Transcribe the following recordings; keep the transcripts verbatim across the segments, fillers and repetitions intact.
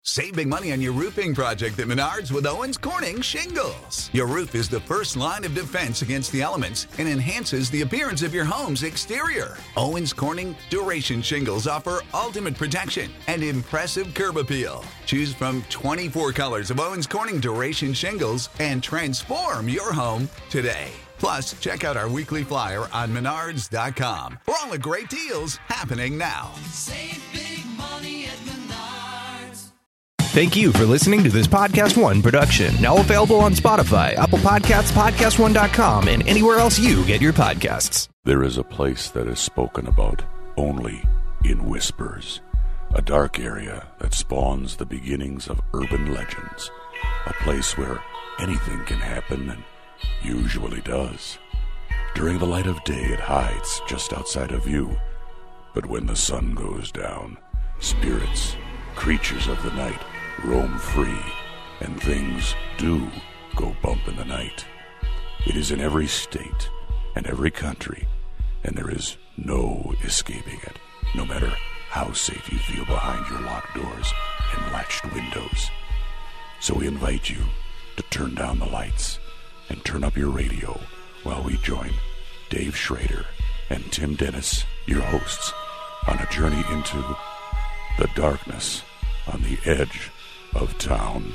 Save big money on your roofing project at Menards with Owens Corning Shingles. Your roof is the first line of defense against the elements and enhances the appearance of your home's exterior. Owens Corning Duration Shingles offer ultimate protection and impressive curb appeal. Choose from twenty-four colors of Owens Corning Duration Shingles and transform your home today. Plus, check out our weekly flyer on menards dot com for all the great deals happening now. Save big money at Menards. Thank you for listening to this Podcast One production. Now available on Spotify, Apple Podcasts, podcast one dot com, and anywhere else you get your podcasts. There is a place that is spoken about only in whispers. A dark area that spawns the beginnings of urban legends. A place where anything can happen and usually does. During the light of day, it hides just outside of view. But when the sun goes down, spirits, creatures of the night, roam free, and things do go bump in the night. It is in every state and every country, and there is no escaping it, no matter how safe you feel behind your locked doors and latched windows. So we invite you to turn down the lights and turn up your radio while we join Dave Schrader and Tim Dennis, your hosts, on a journey into the darkness on the edge of town.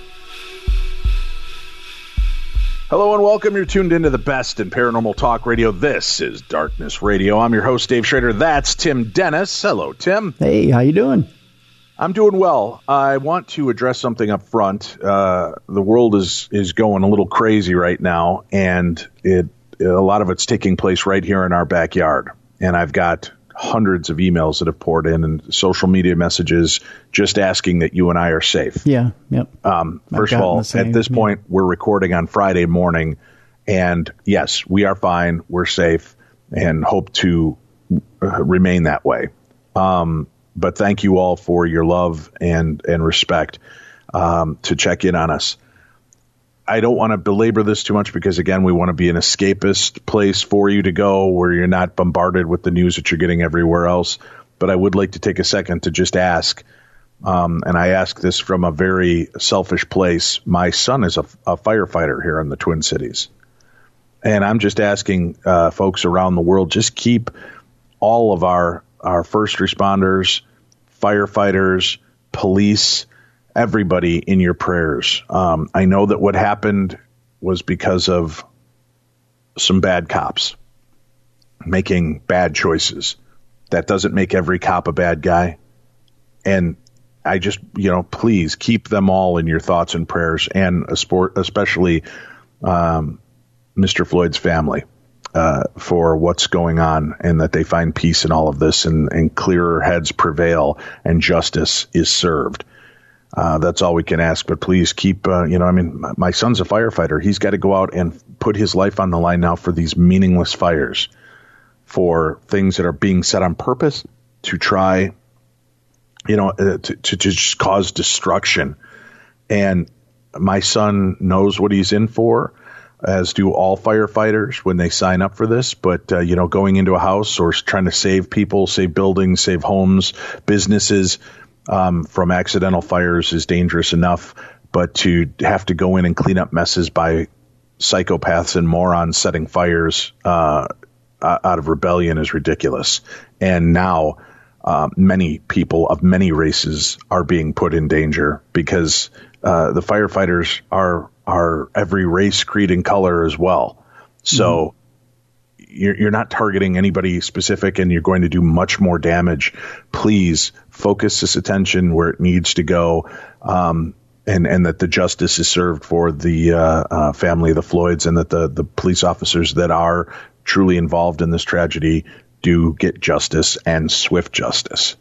Hello and welcome. You're tuned into the best in paranormal talk radio. This is Darkness Radio. I'm your host, Dave Schrader. That's Tim Dennis. Hello, Tim. Hey, how you doing? I'm doing well. I want to address something up front. Uh, the world is is going a little crazy right now, and it a lot of it's taking place right here in our backyard. And I've got hundreds of emails that have poured in and social media messages just asking that you and I are safe. Yeah, yep. Um, first of all, at this point, we're recording on Friday morning, and yes, we are fine. We're safe and hope to uh, remain that way. Um, but thank you all for your love and, and respect um, to check in on us. I don't want to belabor this too much because, again, we want to be an escapist place for you to go where you're not bombarded with the news that you're getting everywhere else. But I would like to take a second to just ask, um, and I ask this from a very selfish place. My son is a, a firefighter here in the Twin Cities. And I'm just asking uh, folks around the world, just keep all of our, our first responders, firefighters, police, everybody in your prayers. Um, I know that what happened was because of some bad cops making bad choices. That doesn't make every cop a bad guy. And I just, you know, please keep them all in your thoughts and prayers, and a sport, especially um, Mister Floyd's family uh, for what's going on, and that they find peace in all of this, and, and clearer heads prevail and justice is served. Uh, that's all we can ask, but please keep, uh, you know, I mean, my, my son's a firefighter. He's got to go out and put his life on the line now for these meaningless fires, for things that are being set on purpose to try, you know, uh, to, to just cause destruction. And my son knows what he's in for, as do all firefighters when they sign up for this. But, uh, you know, going into a house or trying to save people, save buildings, save homes, businesses, Um, from accidental fires is dangerous enough, but to have to go in and clean up messes by psychopaths and morons setting fires uh, out of rebellion is ridiculous. And now uh, many people of many races are being put in danger because uh, the firefighters are are every race, creed, and color as well. So mm-hmm. You're, you're not targeting anybody specific, and you're going to do much more damage. Please focus this attention where it needs to go, um, and, and that the justice is served for the uh, uh, family of the Floyds, and that the, the police officers that are truly involved in this tragedy do get justice, and swift justice.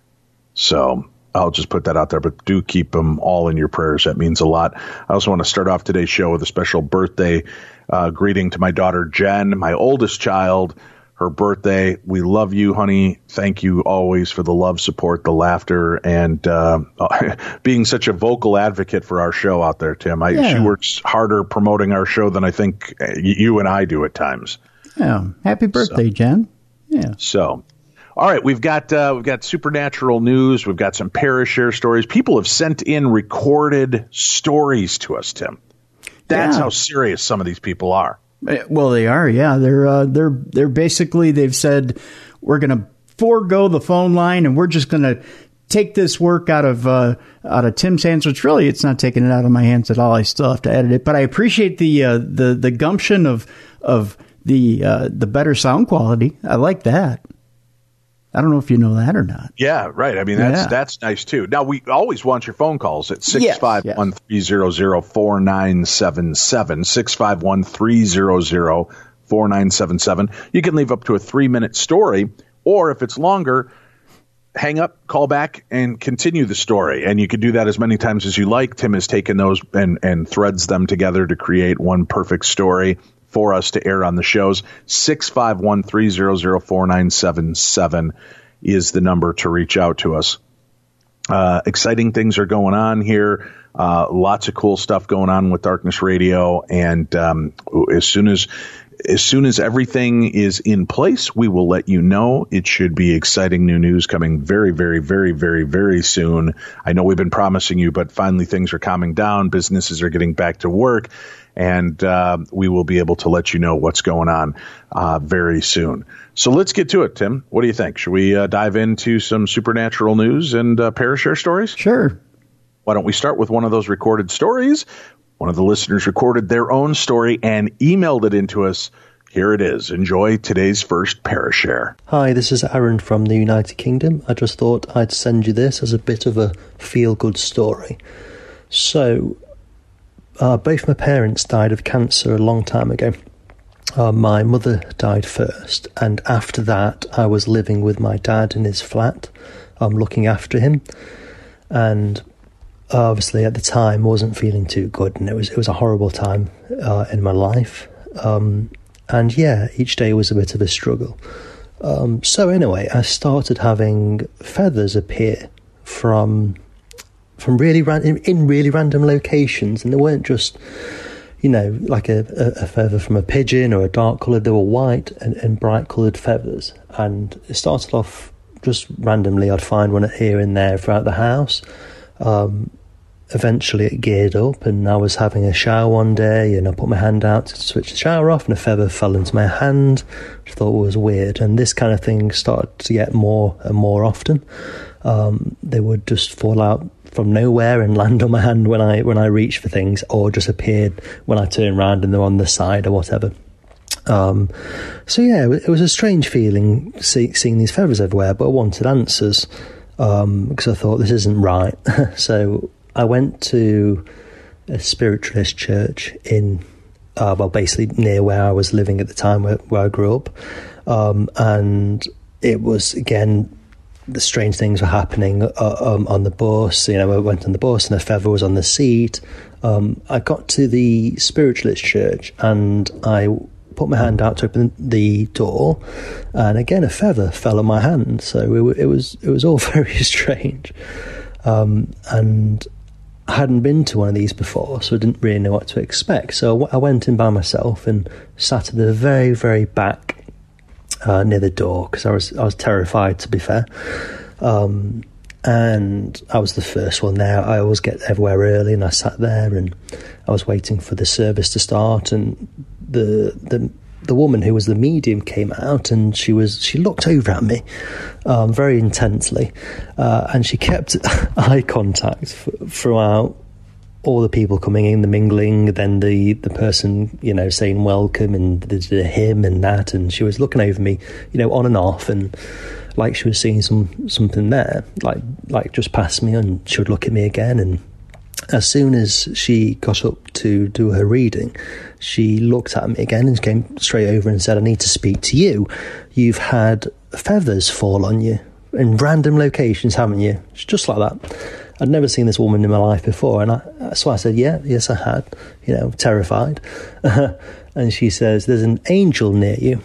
So I'll just put that out there, but do keep them all in your prayers. That means a lot. I also want to start off today's show with a special birthday uh, greeting to my daughter, Jen, my oldest child, her birthday. We love you, honey. Thank you always for the love, support, the laughter, and uh, being such a vocal advocate for our show out there, Tim. I, yeah. She works harder promoting our show than I think you and I do at times. Yeah. Happy birthday, so, Jen. Yeah. So All right, we've got uh, we've got supernatural news. We've got some Parashare stories. People have sent in recorded stories to us, Tim. That's yeah. how serious some of these people are. Well, they are. Yeah, they're uh, they're they're basically they've said we're going to forego the phone line and we're just going to take this work out of uh, out of Tim's hands. Which really, it's not taking it out of my hands at all. I still have to edit it, but I appreciate the uh, the the gumption of of the uh, the better sound quality. I like that. I don't know if you know that or not. Yeah, right. I mean, that's yeah. that's nice, too. Now, we always want your phone calls at six five one, three hundred, four nine seven seven, six five one, three hundred, four nine seven seven. You can leave up to a three-minute story, or if it's longer, hang up, call back, and continue the story. And you can do that as many times as you like. Tim has taken those and, and threads them together to create one perfect story for us to air on the shows. six five one, three hundred, four nine seven seven is the number to reach out to us. Uh, exciting things are going on here. Uh, lots of cool stuff going on with Darkness Radio. And um, as soon as as soon as everything is in place, we will let you know. It should be exciting new news coming very, very, very, very, very soon. I know we've been promising you, but finally things are calming down. Businesses are getting back to work. And uh, we will be able to let you know what's going on uh, very soon. So let's get to it, Tim. What do you think? Should we uh, dive into some supernatural news and uh, Parashare stories? Sure. Why don't we start with one of those recorded stories? One of the listeners recorded their own story and emailed it into us. Here it is. Enjoy today's first Parashare. Hi, this is Aaron from the United Kingdom. I just thought I'd send you this as a bit of a feel-good story. So, Uh, both my parents died of cancer a long time ago. Uh, my mother died first, and after that I was living with my dad in his flat, um, looking after him. And obviously at the time I wasn't feeling too good, and it was it was a horrible time uh, in my life. Um, and yeah, each day was a bit of a struggle. Um, so anyway, I started having feathers appear from... from really ran- in really random locations, and they weren't just, you know, like a, a, a feather from a pigeon or a dark colour. They were white and, and bright coloured feathers, and it started off just randomly. I'd find one here and there throughout the house. Um, eventually it geared up, and I was having a shower one day, and I put my hand out to switch the shower off, and a feather fell into my hand, which I thought was weird. And this kind of thing started to get more and more often. Um, they would just fall out from nowhere and land on my hand when I when I reached for things, or just appeared when I turned around and they're on the side or whatever. Um, so yeah, it was a strange feeling see, seeing these feathers everywhere, but I wanted answers um, because I thought this isn't right. So I went to a spiritualist church in, uh, well, basically near where I was living at the time, where, where I grew up, um, and it was again. The strange things were happening uh, um, on the bus. You know, I went on the bus and a feather was on the seat. Um, I got to the spiritualist church and I put my hand out to open the door, and again a feather fell on my hand. So it, it was it was all very strange. Um, and I hadn't been to one of these before, so I didn't really know what to expect. So I went in by myself and sat at the very very back. Uh, near the door, because I was I was terrified, to be fair, um, and I was the first one there. I always get everywhere early, and I sat there and I was waiting for the service to start. And the the the woman who was the medium came out, and she was she looked over at me um, very intensely, uh, and she kept eye contact f- throughout. All the people coming in, the mingling, then the, the person, you know, saying welcome, and the, the him and that, and she was looking over me, you know, on and off, and like she was seeing some something there, like like just past me, and she would look at me again. And as soon as she got up to do her reading, she looked at me again and came straight over and said, "I need to speak to you. You've had feathers fall on you in random locations, haven't you?" It's just like that. I'd never seen this woman in my life before, and I, so I said, yeah, yes I had, you know, terrified. And she says, "There's an angel near you."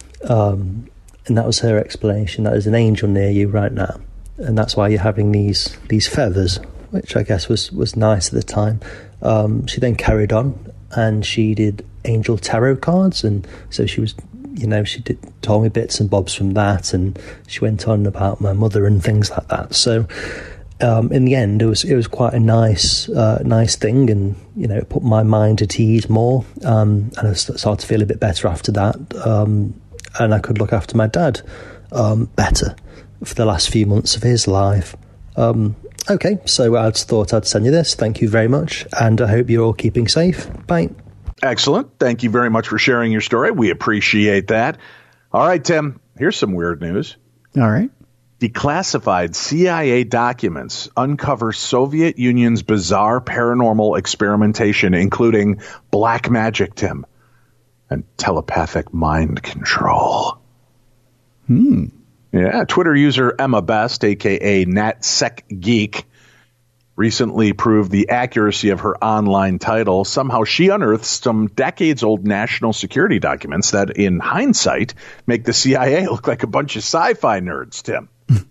Um, and that was her explanation, that there's an angel near you right now, and that's why you're having these these feathers, which I guess was, was nice at the time. Um, she then carried on, and she did angel tarot cards, and so she was you know, she did, told me bits and bobs from that, and she went on about my mother and things like that. So um, in the end, it was it was quite a nice uh, nice thing, and you know, it put my mind at ease more, um, and I started to feel a bit better after that, um, and I could look after my dad um, better for the last few months of his life. Um, okay, so I just thought I'd send you this. Thank you very much, and I hope you're all keeping safe. Bye. Excellent. Thank you very much for sharing your story. We appreciate that. All right, Tim, here's some weird news. All right. Declassified C I A documents uncover Soviet Union's bizarre paranormal experimentation, including black magic, Tim, and telepathic mind control. Hmm. Yeah, Twitter user Emma Best, a k a. NatSecGeek, recently proved the accuracy of her online title. Somehow she unearthed some decades-old national security documents that, in hindsight, make the C I A look like a bunch of sci-fi nerds, Tim.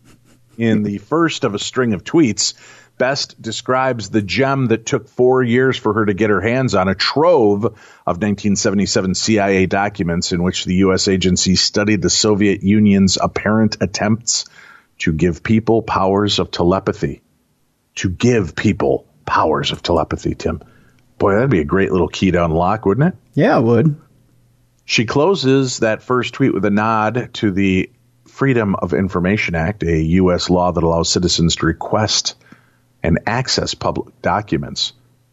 In the first of a string of tweets, Best describes the gem that took four years for her to get her hands on, a trove of nineteen seventy-seven C I A documents in which the U S agency studied the Soviet Union's apparent attempts to give people powers of telepathy. To give people powers of telepathy, Tim. Boy, that'd be a great little key to unlock, wouldn't it? Yeah, it would. She closes that first tweet with a nod to the Freedom of Information Act, a U S law that allows citizens to request and access public documents.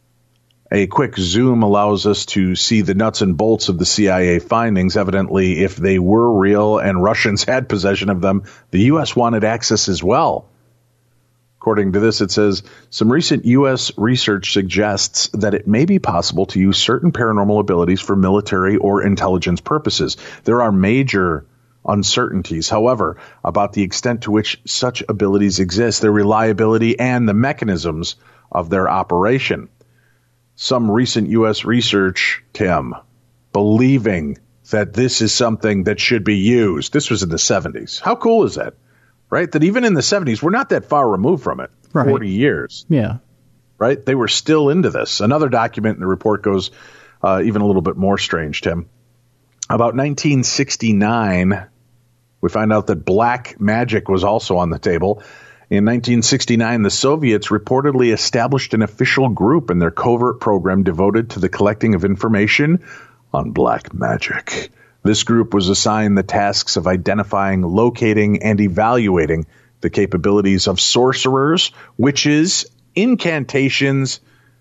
A quick zoom allows us to see the nuts and bolts of the C I A findings. Evidently, if they were real and Russians had possession of them, the U S wanted access as well. According to this, it says, some recent U S research suggests that it may be possible to use certain paranormal abilities for military or intelligence purposes. There are major uncertainties, however, about the extent to which such abilities exist, their reliability, and the mechanisms of their operation. Some recent U S research, Tim, believing that this is something that should be used. This was in the seventies. How cool is that? Right? That even in the seventies, we're not that far removed from it. Right. forty years. Yeah. Right? They were still into this. Another document in the report goes uh, even a little bit more strange, Tim. About nineteen sixty-nine, we find out that black magic was also on the table. In nineteen sixty-nine, the Soviets reportedly established an official group in their covert program devoted to the collecting of information on black magic. This group was assigned the tasks of identifying, locating, and evaluating the capabilities of sorcerers, witches, incantations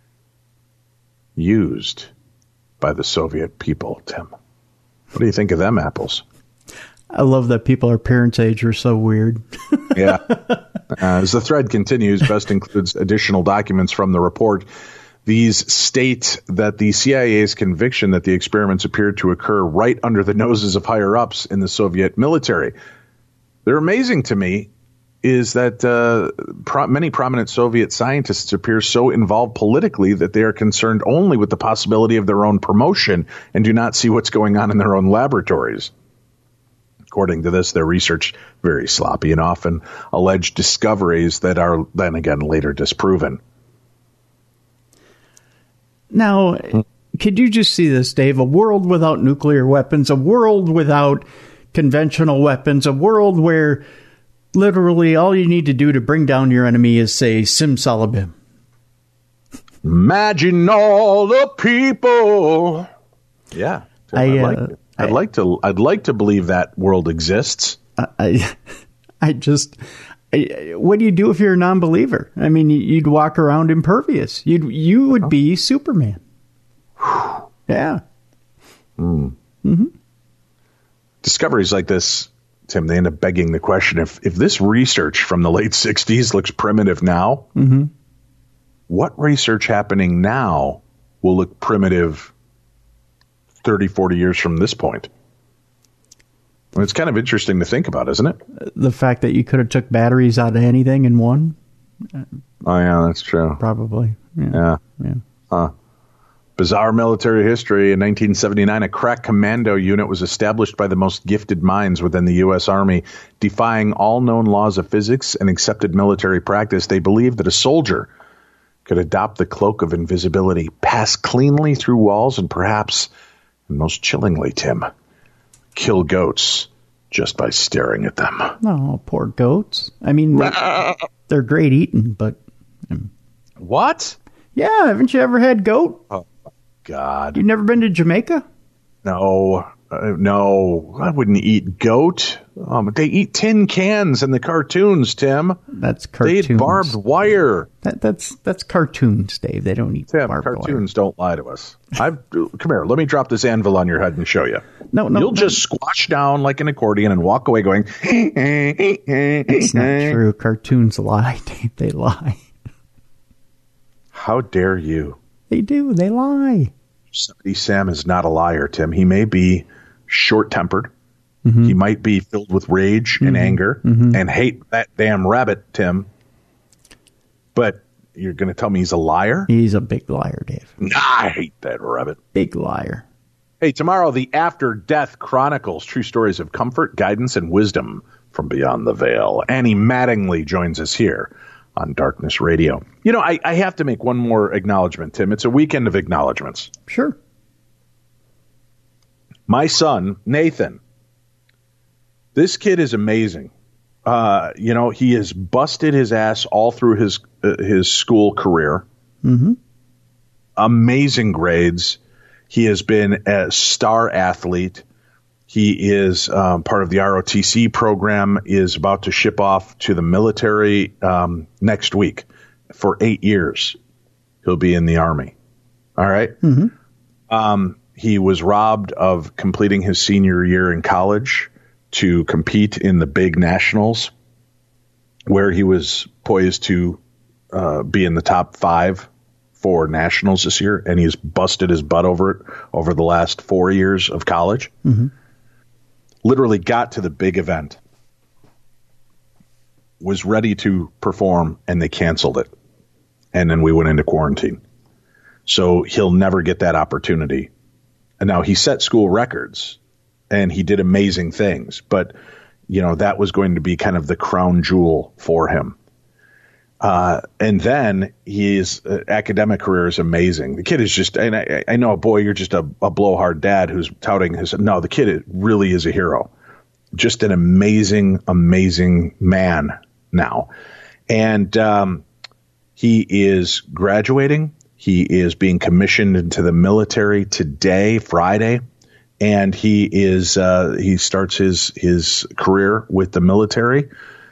used by the Soviet people, Tim. What do you think of them apples? I love that people our parents' age are so weird. Yeah. Uh, as the thread continues, Best includes additional documents from the report. These state that the C I A's conviction that the experiments appeared to occur right under the noses of higher-ups in the Soviet military. They're amazing to me is that uh, pro- many prominent Soviet scientists appear so involved politically that they are concerned only with the possibility of their own promotion and do not see what's going on in their own laboratories. According to this, their research very sloppy and often alleged discoveries that are then again later disproven. Now, could you just see this, Dave? A world without nuclear weapons, a world without conventional weapons, a world where literally all you need to do to bring down your enemy is say simsalabim. Imagine all the people. Yeah, I, I'd, uh, like to, I'd I, like to. I'd like to believe that world exists. I, I just. What do you do if you're a non-believer? I mean, you'd walk around impervious. You'd you would be Superman. Yeah. Mm. Mm-hmm. Discoveries like this, Tim, they end up begging the question: if if this research from the late sixties looks primitive now, mm-hmm. what research happening now will look primitive thirty, forty years from this point? Well, it's kind of interesting to think about, isn't it? The fact that you could have took batteries out of anything and won. Oh, yeah, that's true. Probably. Yeah. Yeah. yeah. Huh. Bizarre military history. In nineteen seventy-nine, a crack commando unit was established by the most gifted minds within the U S Army. Defying all known laws of physics and accepted military practice, they believed that a soldier could adopt the cloak of invisibility, pass cleanly through walls, and perhaps, and most chillingly, Tim, kill goats just by staring at them. Oh, poor goats. I mean, they're, they're great eating, but... Um, what? Yeah, haven't you ever had goat? Oh, my God. You've never been to Jamaica? No. Uh, no, I wouldn't eat goat. Um, they eat tin cans in the cartoons, Tim. That's cartoons. They eat barbed wire. That, that's that's cartoons, Dave. They don't eat Tim, barbed cartoons wire. don't lie to us. I've, come here, let me drop this anvil on your head and show you. No, no. You'll no. just squash down like an accordion and walk away going, It's not true. Cartoons lie, Dave. They lie. How dare you? They do. They lie. Yosemite Sam is not a liar, Tim. He may be short-tempered. Mm-hmm. He might be filled with rage mm-hmm. and anger mm-hmm. and hate that damn rabbit, Tim. But you're going to tell me he's a liar? He's a big liar, Dave. Nah, I hate that rabbit. Big liar. Hey, tomorrow, the After Death Chronicles, true stories of comfort, guidance, and wisdom from beyond the veil. Annie Mattingly joins us here on Darkness Radio. You know, I, I have to make one more acknowledgement, Tim. It's a weekend of acknowledgements. Sure. My son, Nathan, this kid is amazing. Uh, you know, he has busted his ass all through his uh, his school career. Mm-hmm. Amazing grades. He has been a star athlete. He is um, part of the R O T C program, is about to ship off to the military um, next week for eight years. He'll be in the Army. All right. Mm-hmm. Um, he was robbed of completing his senior year in college to compete in the big nationals, where he was poised to uh, be in the top five for nationals this year, and he's busted his butt over it over the last four years of college. Mm-hmm. Literally got to the big event, was ready to perform, and they canceled it. And then we went into quarantine. So he'll never get that opportunity. And now he set school records and he did amazing things, but you know, that was going to be kind of the crown jewel for him. Uh, and then his uh, academic career is amazing. The kid is just, and I, I know, boy, you're just a, a blowhard dad who's touting his, no, the kid really is a hero. Just an amazing, amazing man now. And um, he is graduating. He is being commissioned into the military today, Friday. And he is uh, he starts his his career with the military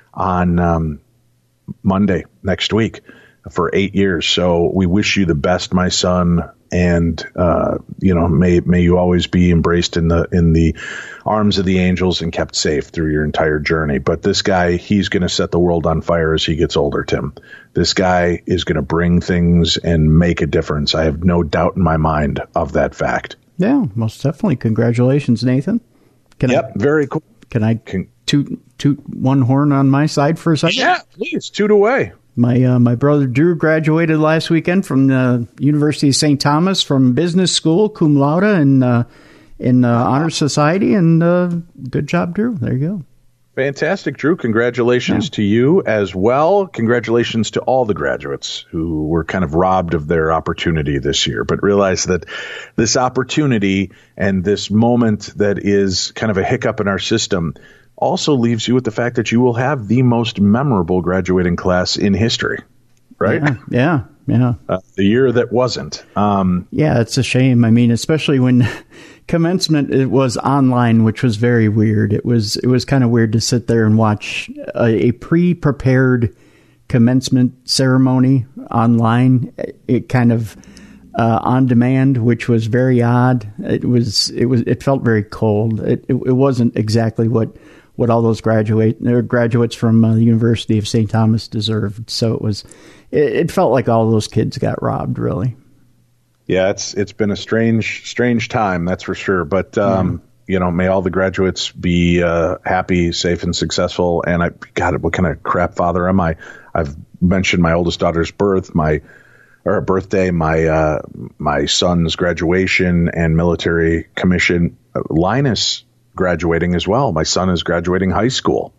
on um, Monday next week for eight years. So we wish you the best, my son, and uh, you know, may may you always be embraced in the in the arms of the angels and kept safe through your entire journey. But this guy, he's going to set the world on fire as he gets older, Tim. This guy is going to bring things and make a difference. I have no doubt in my mind of that fact. Yeah, most definitely. Congratulations, Nathan. Can yep, I, very cool. Can I can, toot toot one horn on my side for a second? Yeah, please, toot away. My uh, my brother Drew graduated last weekend from the University of Saint Thomas from business school, cum laude, and uh, in uh, honor society. And uh, good job, Drew. There you go. Fantastic, Drew. Congratulations yeah. to you as well. Congratulations to all the graduates who were kind of robbed of their opportunity this year, but realize that this opportunity and this moment that is kind of a hiccup in our system also leaves you with the fact that you will have the most memorable graduating class in history, right? Yeah, yeah. yeah. Uh, the year that wasn't. Um, yeah, it's a shame. I mean, especially when commencement it was online, which was very weird. It was it was kind of weird to sit there and watch a, a pre-prepared commencement ceremony online. It kind of uh, on demand, which was very odd. It was it was it felt very cold. It it, it wasn't exactly what. what all those graduate or graduates from uh, the University of Saint Thomas deserved. So it was, it, it felt like all those kids got robbed, really. Yeah, it's it's been a strange, strange time, that's for sure. But um, yeah. you know, may all the graduates be uh, happy, safe, and successful. And I, God, what kind of crap father am I? I've mentioned my oldest daughter's birth, my or birthday, my uh, my son's graduation and military commission. Uh, Linus graduating as well. My son is graduating high school,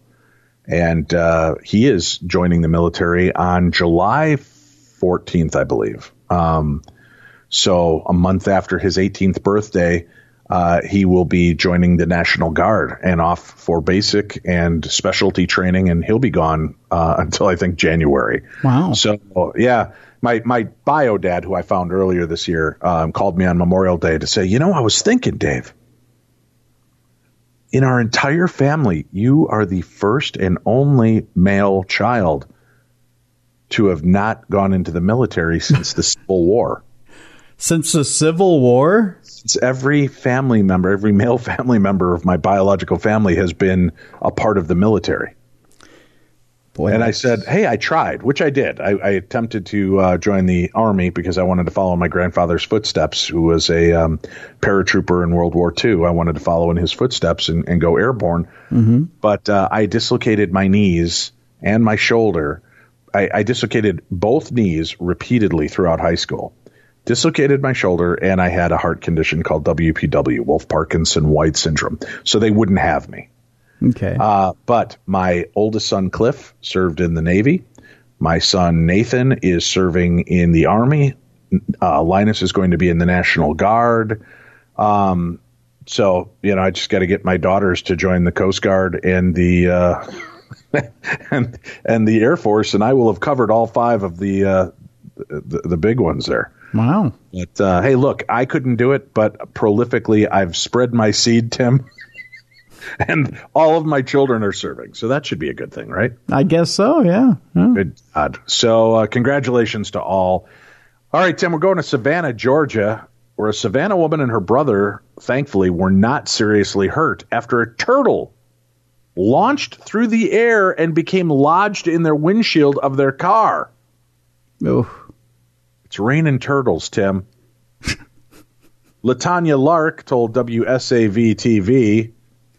and uh, he is joining the military on July fourteenth, I believe. Um, so a month after his eighteenth birthday, uh, he will be joining the National Guard and off for basic and specialty training, and he'll be gone uh, until I think January. Wow. So, yeah, my, my bio dad, who I found earlier this year, um, called me on Memorial Day to say, you know, I was thinking, Dave, in our entire family, you are the first and only male child to have not gone into the military since the Civil War. Since the Civil War? Since every family member, every male family member of my biological family has been a part of the military. Boy, and I said, hey, I tried, which I did. I, I attempted to uh, join the Army because I wanted to follow my grandfather's footsteps, who was a um, paratrooper in World War Two. I wanted to follow in his footsteps and, and go airborne. Mm-hmm. But uh, I dislocated my knees and my shoulder. I, I dislocated both knees repeatedly throughout high school. Dislocated my shoulder, and I had a heart condition called W P W, Wolff-Parkinson-White syndrome. So they wouldn't have me. Okay. Uh, but my oldest son, Cliff, served in the Navy. My son, Nathan, is serving in the Army. Uh, Linus is going to be in the National Guard. Um, so, you know, I just got to get my daughters to join the Coast Guard and the uh, and and the Air Force, and I will have covered all five of the uh, the, the big ones there. Wow. But, uh, hey, look, I couldn't do it, but prolifically I've spread my seed, Tim. And all of my children are serving. So that should be a good thing, right? I guess so, yeah. yeah. Good God. So uh, congratulations to all. All right, Tim, we're going to Savannah, Georgia, where a Savannah woman and her brother, thankfully, were not seriously hurt after a turtle launched through the air and became lodged in their windshield of their car. Oh. It's raining turtles, Tim. LaTanya Lark told W S A V T V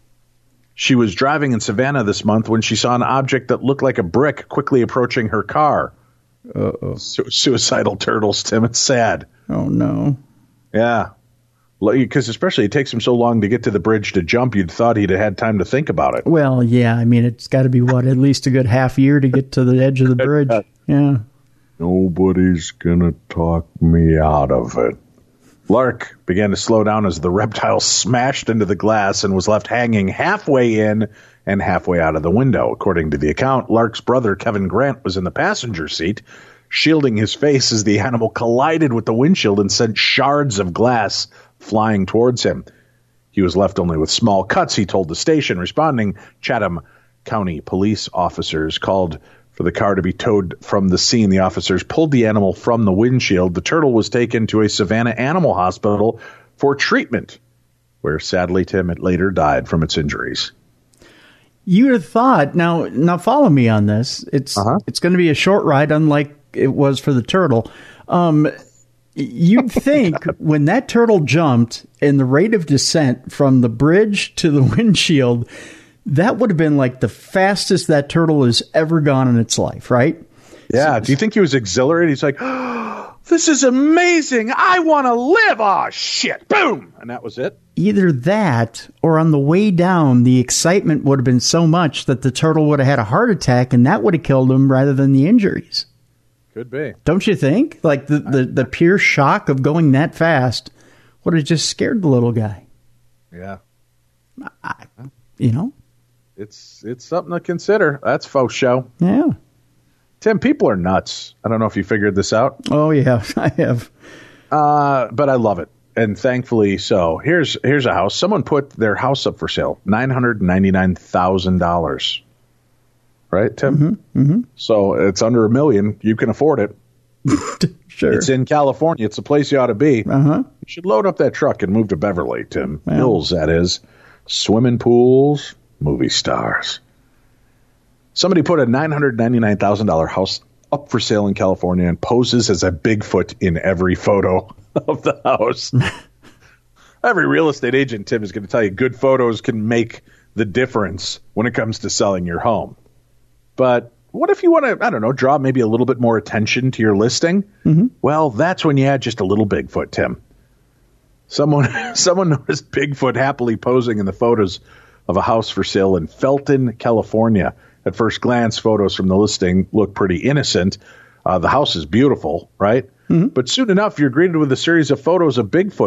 she was driving in Savannah this month when she saw an object that looked like a brick quickly approaching her car. Uh-oh. Su- suicidal turtles, Tim. It's sad. Oh, no. Yeah. Because especially it takes him so long to get to the bridge to jump, you'd thought he'd have had time to think about it. Well, yeah. I mean, it's got to be, what, at least a good half year to get to the edge of the bridge. Yeah. Nobody's going to talk me out of it. Lark began to slow down as the reptile smashed into the glass and was left hanging halfway in and halfway out of the window. According to the account, Lark's brother, Kevin Grant, was in the passenger seat, shielding his face as the animal collided with the windshield and sent shards of glass flying towards him. He was left only with small cuts, he told the station. Responding, Chatham County police officers called for the car to be towed from the scene. The officers pulled the animal from the windshield. The turtle was taken to a Savannah Animal Hospital for treatment, where sadly, Tim, it later died from its injuries. You'd have thought, now now follow me on this. It's uh-huh. It's going to be a short ride, unlike it was for the turtle. Um, you'd think when that turtle jumped and the rate of descent from the bridge to the windshield, that would have been like the fastest that turtle has ever gone in its life, right? Yeah. So, do you think he was exhilarated? He's like, oh, this is amazing. I want to live. Oh, shit. Boom. And that was it. Either that or on the way down, the excitement would have been so much that the turtle would have had a heart attack and that would have killed him rather than the injuries. Could be. Don't you think? Like the, the, the pure shock of going that fast would have just scared the little guy. Yeah. I, you know? It's it's something to consider. That's faux show. Yeah. Tim, people are nuts. I don't know if you figured this out. Oh, yeah, I have. Uh, but I love it. And thankfully so. Here's here's a house. Someone put their house up for sale. nine hundred ninety-nine thousand dollars. Right, Tim? Mm-hmm, mm-hmm. So it's under a million. You can afford it. Sure. It's in California. It's the place you ought to be. Uh-huh. You should load up that truck and move to Beverly, Tim. Well. Hills, that is. Swimming pools. Movie stars. Somebody put a nine hundred ninety-nine thousand dollars house up for sale in California and poses as a Bigfoot in every photo of the house. Every real estate agent, Tim, is going to tell you good photos can make the difference when it comes to selling your home. But what if you want to, I don't know, draw maybe a little bit more attention to your listing? Mm-hmm. Well, that's when you add just a little Bigfoot, Tim. Someone, someone noticed Bigfoot happily posing in the photos of a house for sale in Felton, California. At first glance, photos from the listing look pretty innocent. Uh, the house is beautiful, right? Mm-hmm. But soon enough, you're greeted with a series of photos of Bigfoot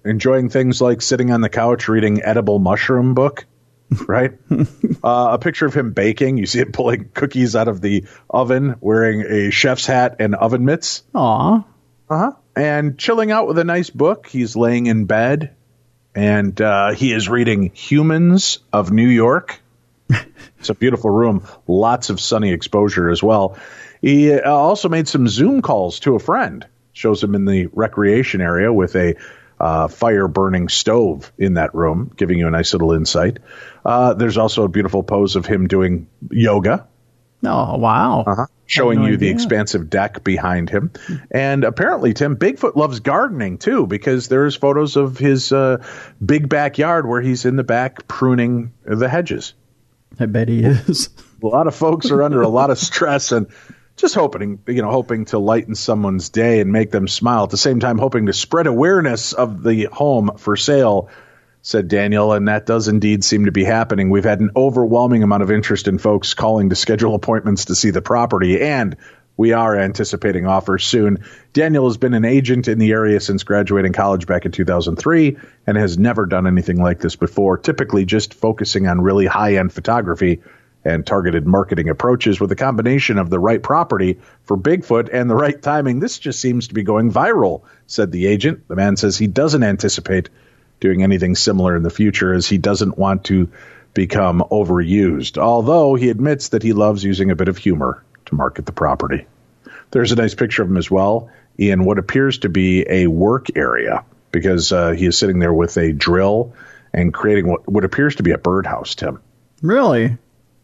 enjoying things like sitting on the couch reading Edible Mushroom book, right? uh, a picture of him baking. You see him pulling cookies out of the oven, wearing a chef's hat and oven mitts. Aw. Uh-huh. And chilling out with a nice book. He's laying in bed, and uh, he is reading Humans of New York. It's a beautiful room. Lots of sunny exposure as well. He uh, also made some Zoom calls to a friend. Shows him in the recreation area with a uh, fire-burning stove in that room, giving you a nice little insight. Uh, there's also a beautiful pose of him doing yoga. Oh, wow. Uh-huh. Showing no you the idea. expansive deck behind him. And apparently, Tim, Bigfoot loves gardening, too, because there's photos of his uh, big backyard where he's in the back pruning the hedges. I bet he is. A lot of folks are under a lot of stress and just hoping, you know, hoping to lighten someone's day and make them smile. At the same time, hoping to spread awareness of the home for sale, said Daniel, and that does indeed seem to be happening. We've had an overwhelming amount of interest in folks calling to schedule appointments to see the property, and we are anticipating offers soon. Daniel has been an agent in the area since graduating college back in two thousand three and has never done anything like this before, typically just focusing on really high-end photography and targeted marketing approaches. With a combination of the right property for Bigfoot and the right timing, this just seems to be going viral, said the agent. The man says he doesn't anticipate doing anything similar in the future, as he doesn't want to become overused, although he admits that he loves using a bit of humor to market the property. There's a nice picture of him as well in what appears to be a work area, because uh, he is sitting there with a drill and creating what, what appears to be a birdhouse, Tim. Really?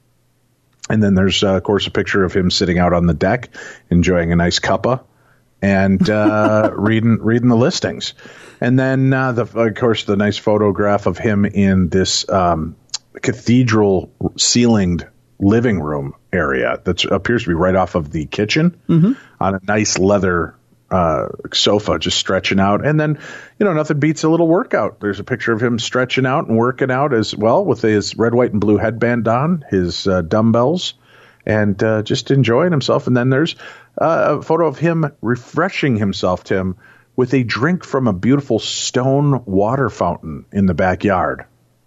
And then there's, uh, of course, a picture of him sitting out on the deck, enjoying a nice cuppa and uh, reading reading the listings. And then, uh, the, of course, the nice photograph of him in this um, cathedral ceilinged living room area that appears to be right off of the kitchen mm-hmm. on a nice leather uh, sofa, just stretching out. And then, you know, nothing beats a little workout. There's a picture of him stretching out and working out as well with his red, white, and blue headband on, his uh, dumbbells, and uh, just enjoying himself. And then there's uh, a photo of him refreshing himself, Tim, with a drink from a beautiful stone water fountain in the backyard.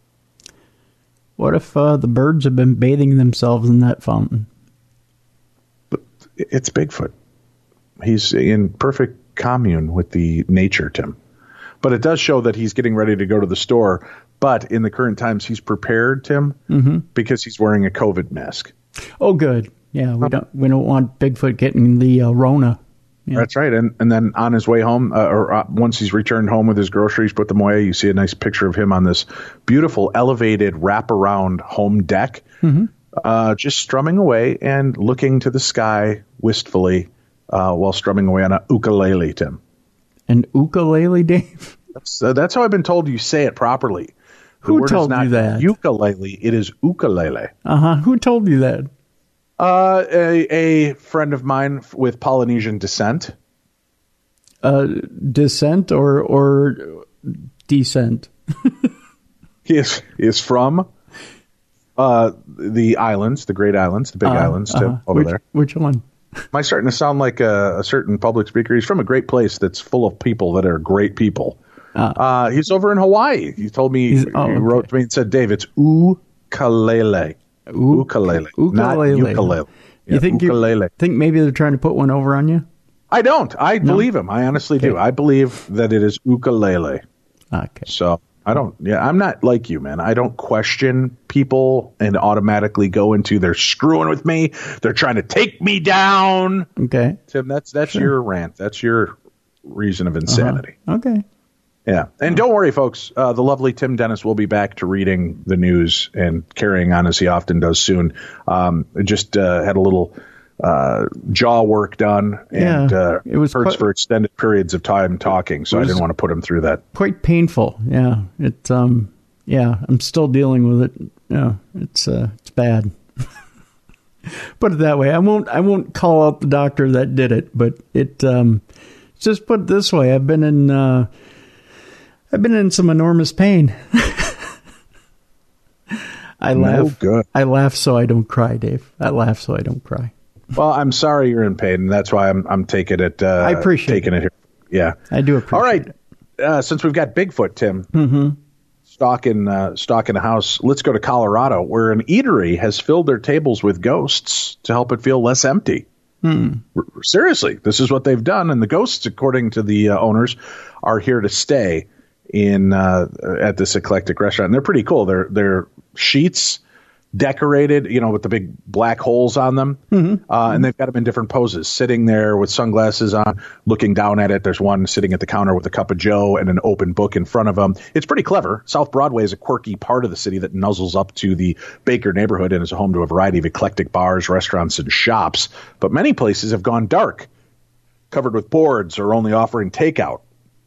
What if uh, the birds have been bathing themselves in that fountain? But it's Bigfoot. He's in perfect commune with the nature, Tim. But it does show that he's getting ready to go to the store. But in the current times, he's prepared, Tim, mm-hmm. because he's wearing a COVID mask. Oh, good. Yeah, we don't we don't want Bigfoot getting the uh, Rona. Yeah. That's right. And and then on his way home, uh, or uh, once he's returned home with his groceries, put them away, you see a nice picture of him on this beautiful elevated wraparound home deck, mm-hmm. uh, just strumming away and looking to the sky wistfully uh, while strumming away on a ukulele, Tim. An ukulele, Dave? That's, uh, that's how I've been told you say it properly. The Who word told is not you that? Ukulele, it is ukulele. Uh-huh. Who told you that? Uh, a, a friend of mine with Polynesian descent. Uh, descent or or descent? he is he is from uh the islands, the Great Islands, the Big uh, Islands, too, uh, over which, there. Which one? Am I starting to sound like a, a certain public speaker? He's from a great place that's full of people that are great people. Uh, uh, he's over in Hawaii. He told me, he oh, okay. wrote to me and said, Dave, it's ukulele. U- ukulele, ukulele, not ukulele. You yeah, think ukulele. You think maybe they're trying to put one over on you? I don't. I no? believe him. I honestly okay. do. I believe that it is ukulele. Okay. So I don't. Yeah, I'm not like you, man. I don't question people and automatically go into they're screwing with me. They're trying to take me down. Okay, Tim, that's that's sure. your rant. That's your reason of insanity. Uh-huh. Okay. Yeah. And don't worry, folks. Uh, the lovely Tim Dennis will be back to reading the news and carrying on as he often does soon. Um, just uh, had a little uh, jaw work done, and yeah, uh, it was hurts quite, for extended periods of time talking, so I didn't want to put him through that. Quite painful. Yeah. It. Um. Yeah. I'm still dealing with it. Yeah. It's. Uh. It's bad. Put it that way. I won't. I won't call out the doctor that did it, but it. Um. Just put it this way. I've been in. Uh, I've been in some enormous pain. I no laugh. Good. I laugh so I don't cry, Dave. I laugh so I don't cry. Well, I'm sorry you're in pain, and that's why I'm I'm taking it. Uh, I appreciate taking it. it here. Yeah, I do appreciate All right. it. uh, since we've got Bigfoot, Tim, Mm-hmm. stalking, uh, stalking a house, let's go to Colorado, where an eatery has filled their tables with ghosts to help it feel less empty. Hmm. R- Seriously, this is what they've done, and the ghosts, according to the uh, owners, are here to stay in uh, at this eclectic restaurant. And they're pretty cool. They're they're sheets decorated, you know, with the big black holes on them, Mm-hmm. uh, and they've got them in different poses, sitting there with sunglasses on, looking down at it. There's one sitting at the counter with a cup of Joe and an open book in front of them. It's pretty clever. South Broadway is a quirky part of the city that nuzzles up to the Baker neighborhood and is home to a variety of eclectic bars, restaurants, and shops. But many places have gone dark, covered with boards, or only offering takeout,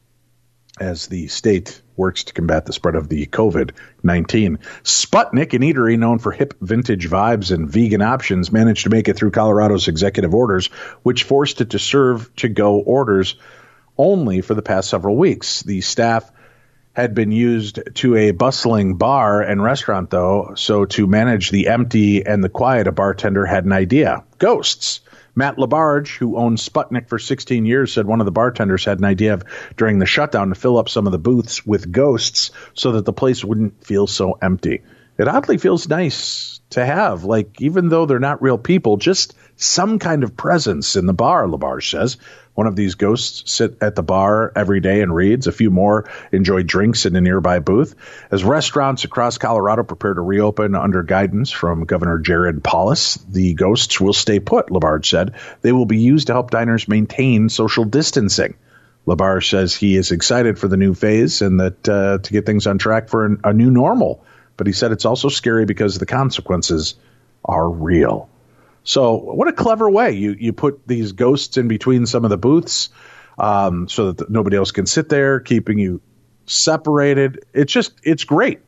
as the state works to combat the spread of the COVID nineteen. Sputnik, an eatery known for hip vintage vibes and vegan options, managed to make it through Colorado's executive orders, which forced it to serve to-go orders only for the past several weeks. The staff had been used to a bustling bar and restaurant, though, so to manage the empty and the quiet, a bartender had an idea. Ghosts. Matt Labarge, who owned Sputnik for sixteen years, said one of the bartenders had an idea of, during the shutdown, to fill up some of the booths with ghosts so that the place wouldn't feel so empty. It oddly feels nice to have, like, even though they're not real people, just some kind of presence in the bar, Labarge says. One of these ghosts sit at the bar every day and reads. A few more enjoy drinks in a nearby booth. As restaurants across Colorado prepare to reopen under guidance from Governor Jared Polis, the ghosts will stay put, Labarge said. They will be used to help diners maintain social distancing. Labarge says he is excited for the new phase and that uh, to get things on track for an, a new normal. But he said it's also scary because the consequences are real. So what a clever way. You you put these ghosts in between some of the booths um, so that nobody else can sit there, keeping you separated. It's just, it's great.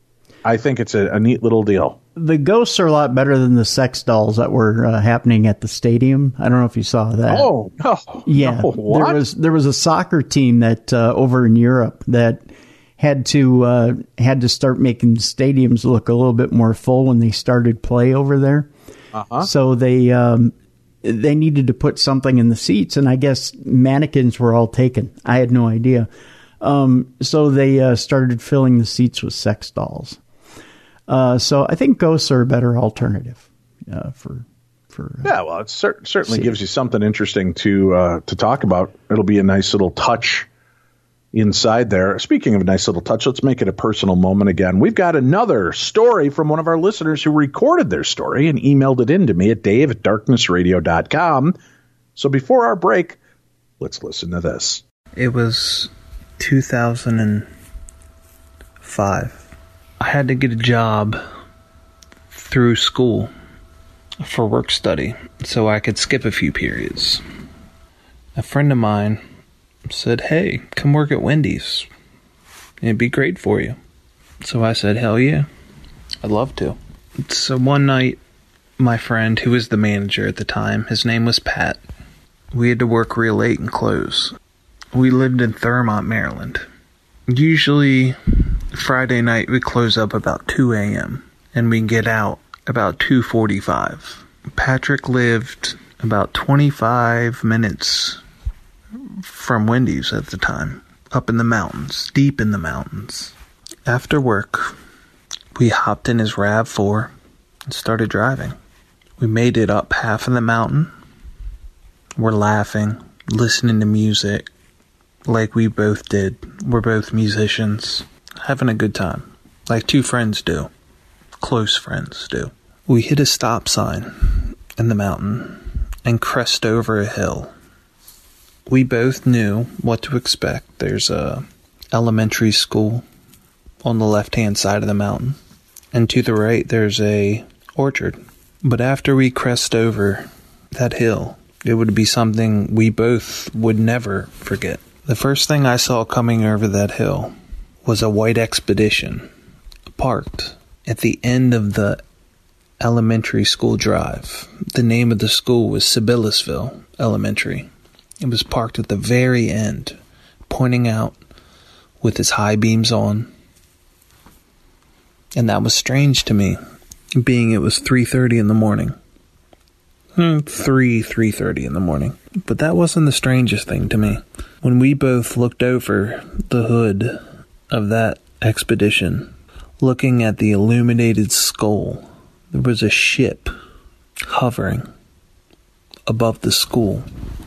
I think it's a, a neat little deal. The ghosts are a lot better than the sex dolls that were uh, happening at the stadium. I don't know if you saw that. Oh, no. Yeah. No, what? There was there was a soccer team that uh, over in Europe that had to uh, had to start making stadiums look a little bit more full when they started play over there. Uh-huh. So they um, they needed to put something in the seats, and I guess mannequins were all taken. I had no idea. Um, so they uh, started filling the seats with sex dolls. Uh, so I think ghosts are a better alternative uh, for for. Uh, yeah, well, it cer- certainly see. gives you something interesting to uh, to talk about. It'll be a nice little touch inside there. Speaking of a nice little touch, let's make it a personal moment again. We've got another story from one of our listeners who recorded their story and emailed it in to me at dave at darkness radio dot com. So before our break, let's listen to this. It was two thousand five. I had to get a job through school for work study so I could skip a few periods. A friend of mine said, "Hey, come work at Wendy's. It'd be great for you." So I said, "Hell yeah, I'd love to." So one night, my friend, who was the manager at the time, his name was Pat, we had to work real late and close. We lived in Thurmont, Maryland. Usually, Friday night, we close up about two a.m. and we get out about two forty-five. Patrick lived about twenty-five minutes from Wendy's at the time, up in the mountains, deep in the mountains. After work, we hopped in his RAV four and started driving. We made it up half of the mountain. We're laughing, listening to music like we both did. We're both musicians, having a good time, like two friends do, close friends do. We hit a stop sign in the mountain and crest over a hill. We both knew what to expect. There's a elementary school on the left-hand side of the mountain, and to the right there's a orchard. But after we crest over that hill, it would be something we both would never forget. The first thing I saw coming over that hill was a white Expedition parked at the end of the elementary school drive. The name of the school was Sibyllisville Elementary. It was parked at the very end, pointing out with its high beams on. And that was strange to me, being it was three thirty in the morning. three, three thirty in the morning. But that wasn't the strangest thing to me. When we both looked over the hood of that expedition, looking at the illuminated skull, there was a ship hovering above the school,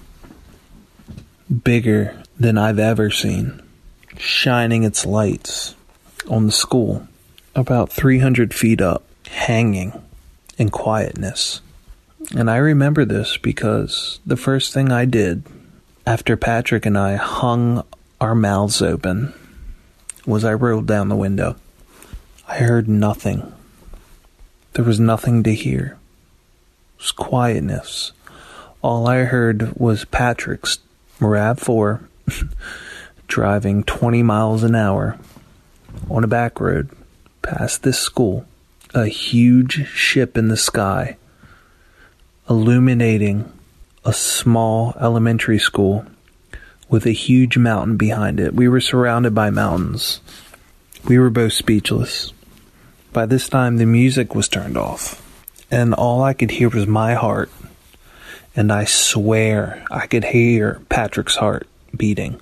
bigger than I've ever seen, shining its lights on the school, about three hundred feet up, hanging in quietness. And I remember this because the first thing I did after Patrick and I hung our mouths open was I rolled down the window. I heard nothing. There was nothing to hear. It was quietness. All I heard was Patrick's RAV four driving twenty miles an hour on a back road past this school. A huge ship in the sky, illuminating a small elementary school with a huge mountain behind it. We were surrounded by mountains. We were both speechless. By this time, the music was turned off, and all I could hear was my heart. And I swear I could hear Patrick's heart beating.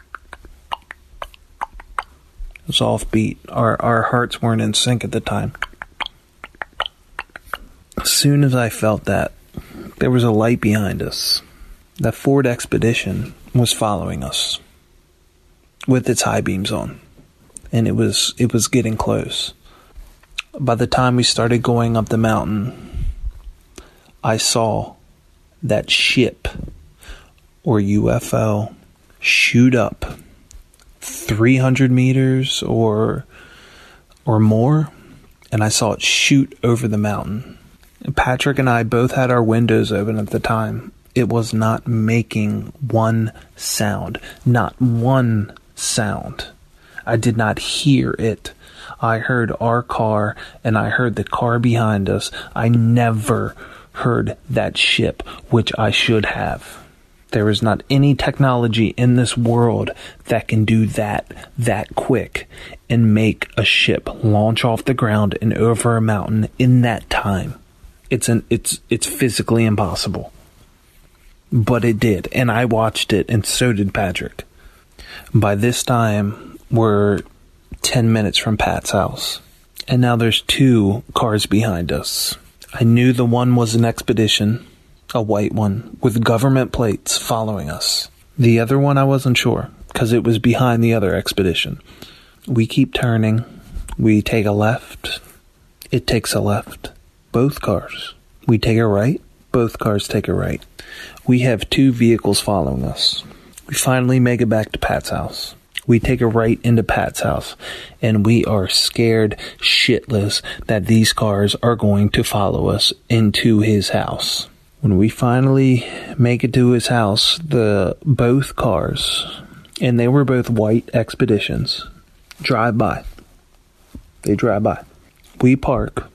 It was offbeat. Our, our hearts weren't in sync at the time. As soon as I felt that, there was a light behind us. That Ford Expedition was following us with its high beams on, and it was it was getting close. By the time we started going up the mountain, I saw that ship or U F O shoot up three hundred meters or or more, and I saw it shoot over the mountain. Patrick and I both had our windows open at the time. It was not making one sound. Not one sound. I did not hear it. I heard our car, and I heard the car behind us. I never heard that ship, which I should have. There is not any technology in this world that can do that that quick and make a ship launch off the ground and over a mountain in that time. It's an it's it's physically impossible. But it did, and I watched it, and so did Patrick. By this time, we're ten minutes from Pat's house, and now there's two cars behind us. I knew the one was an expedition, a white one, with government plates following us. The other one I wasn't sure, because it was behind the other expedition. We keep turning. We take a left. It takes a left. Both cars. We take a right. Both cars take a right. We have two vehicles following us. We finally make it back to Pat's house. We take a right into Pat's house, and we are scared shitless that these cars are going to follow us into his house. When we finally make it to his house, the both cars, and they were both white Expeditions, drive by. They drive by. We park,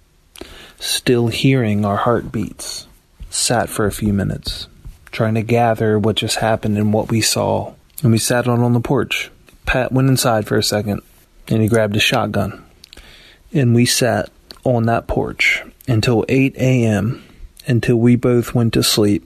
still hearing our heartbeats. Sat for a few minutes, trying to gather what just happened and what we saw. And we sat on, on the porch. Pat went inside for a second, and he grabbed a shotgun. And we sat on that porch until eight a.m., until we both went to sleep,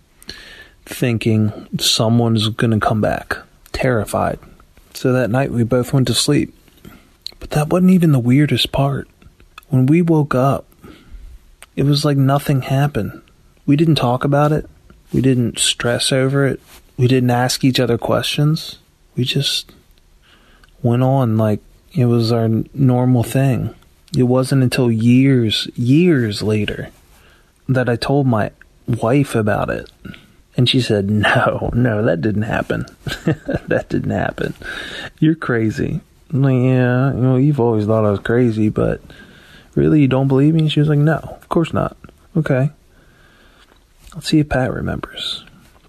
thinking someone's going to come back, terrified. So that night we both went to sleep. But that wasn't even the weirdest part. When we woke up, it was like nothing happened. We didn't talk about it. We didn't stress over it. We didn't ask each other questions. We just went on like it was our normal thing. It wasn't until years, years later that I told my wife about it. And she said, no, no, that didn't happen. That didn't happen. You're crazy. I'm like, yeah, you know, you've always thought I was crazy, but really, you don't believe me? And she was like, no, of course not. Okay. Let's see if Pat remembers.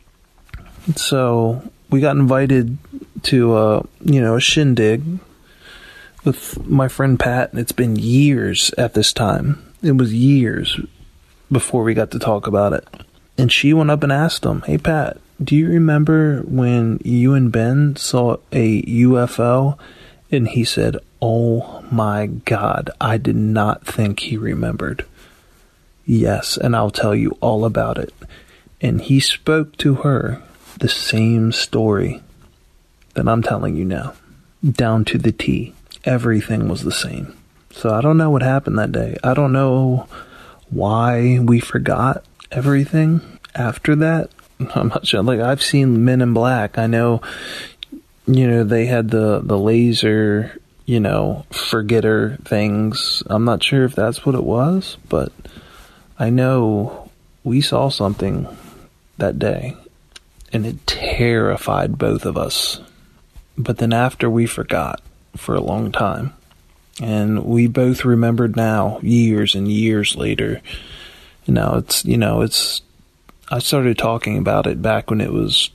So we got invited to, uh, you know, a shindig with my friend Pat, and it's been years at this time. It was years before we got to talk about it. And she went up and asked him, hey, Pat, do you remember when you and Ben saw a U F O? And he said, oh my God, I did not think he remembered. Yes, and I'll tell you all about it. And he spoke to her the same story that I'm telling you now, down to the T. Everything was the same. So I don't know what happened that day. I don't know why we forgot everything after that. I'm not sure. Like, I've seen Men in Black. I know, you know, they had the, the laser, you know, forgetter things. I'm not sure if that's what it was, but I know we saw something that day, and it terrified both of us. But then after, we forgot for a long time. And we both remembered now, years and years later. And now it's, you know, it's, I started talking about it back when it was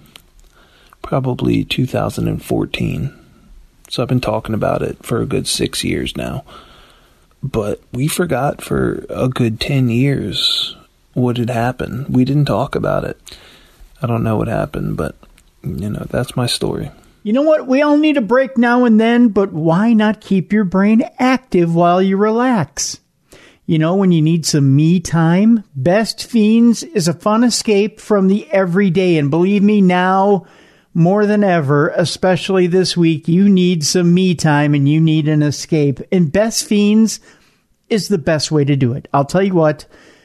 probably two thousand fourteen. So I've been talking about it for a good six years now. But we forgot for a good ten years what had happened. We didn't talk about it. I don't know what happened, but, you know, that's my story. You know what? We all need a break now and then, but why not keep your brain active while you relax? You know, when you need some me time, Best Fiends is a fun escape from the everyday. And believe me, now more than ever, especially this week, you need some me time and you need an escape. And Best Fiends is the best way to do it. I'll tell you what,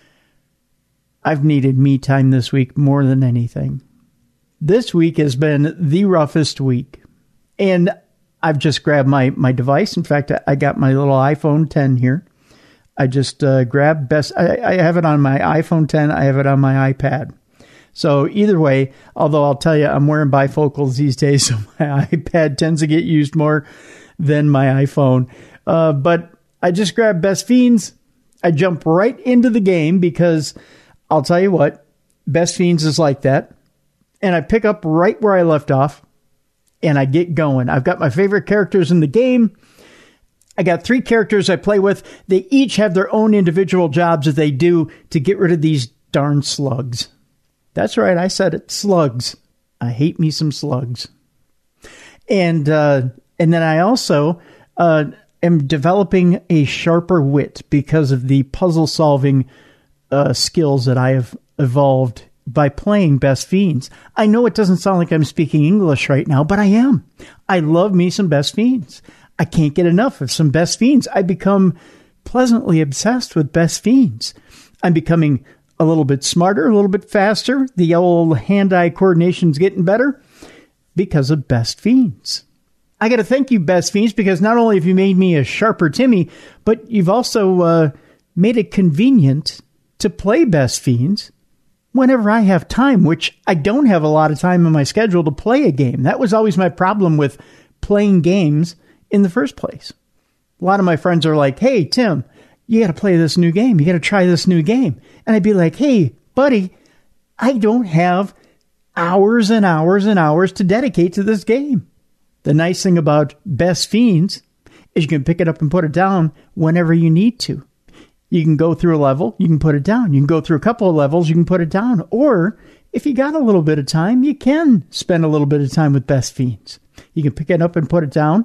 I've needed me time this week more than anything. This week has been the roughest week, and I've just grabbed my, my device. In fact, I got my little iPhone ten here. I just uh, grabbed best. I, I have it on my iPhone ten. I have it on my iPad. So either way, although I'll tell you, I'm wearing bifocals these days, so my iPad tends to get used more than my iPhone. Uh, but I just grabbed Best Fiends. I jump right into the game because I'll tell you what, Best Fiends is like that. And I pick up right where I left off, and I get going. I've got my favorite characters in the game. I got three characters I play with. They each have their own individual jobs that they do to get rid of these darn slugs. That's right, I said it, slugs. I hate me some slugs. And uh, and then I also uh, am developing a sharper wit because of the puzzle-solving uh, skills that I have evolved by playing Best Fiends. I know it doesn't sound like I'm speaking English right now, but I am. I love me some Best Fiends. I can't get enough of some Best Fiends. I become pleasantly obsessed with Best Fiends. I'm becoming a little bit smarter, a little bit faster. The old hand-eye coordination's getting better because of Best Fiends. I got to thank you, Best Fiends, because not only have you made me a sharper Timmy, but you've also uh, made it convenient to play Best Fiends whenever I have time, which I don't have a lot of time in my schedule to play a game. That was always my problem with playing games in the first place. A lot of my friends are like, hey, Tim, you got to play this new game. You got to try this new game. And I'd be like, hey, buddy, I don't have hours and hours and hours to dedicate to this game. The nice thing about Best Fiends is you can pick it up and put it down whenever you need to. You can go through a level, you can put it down. You can go through a couple of levels, you can put it down. Or if you got a little bit of time, you can spend a little bit of time with Best Fiends. You can pick it up and put it down.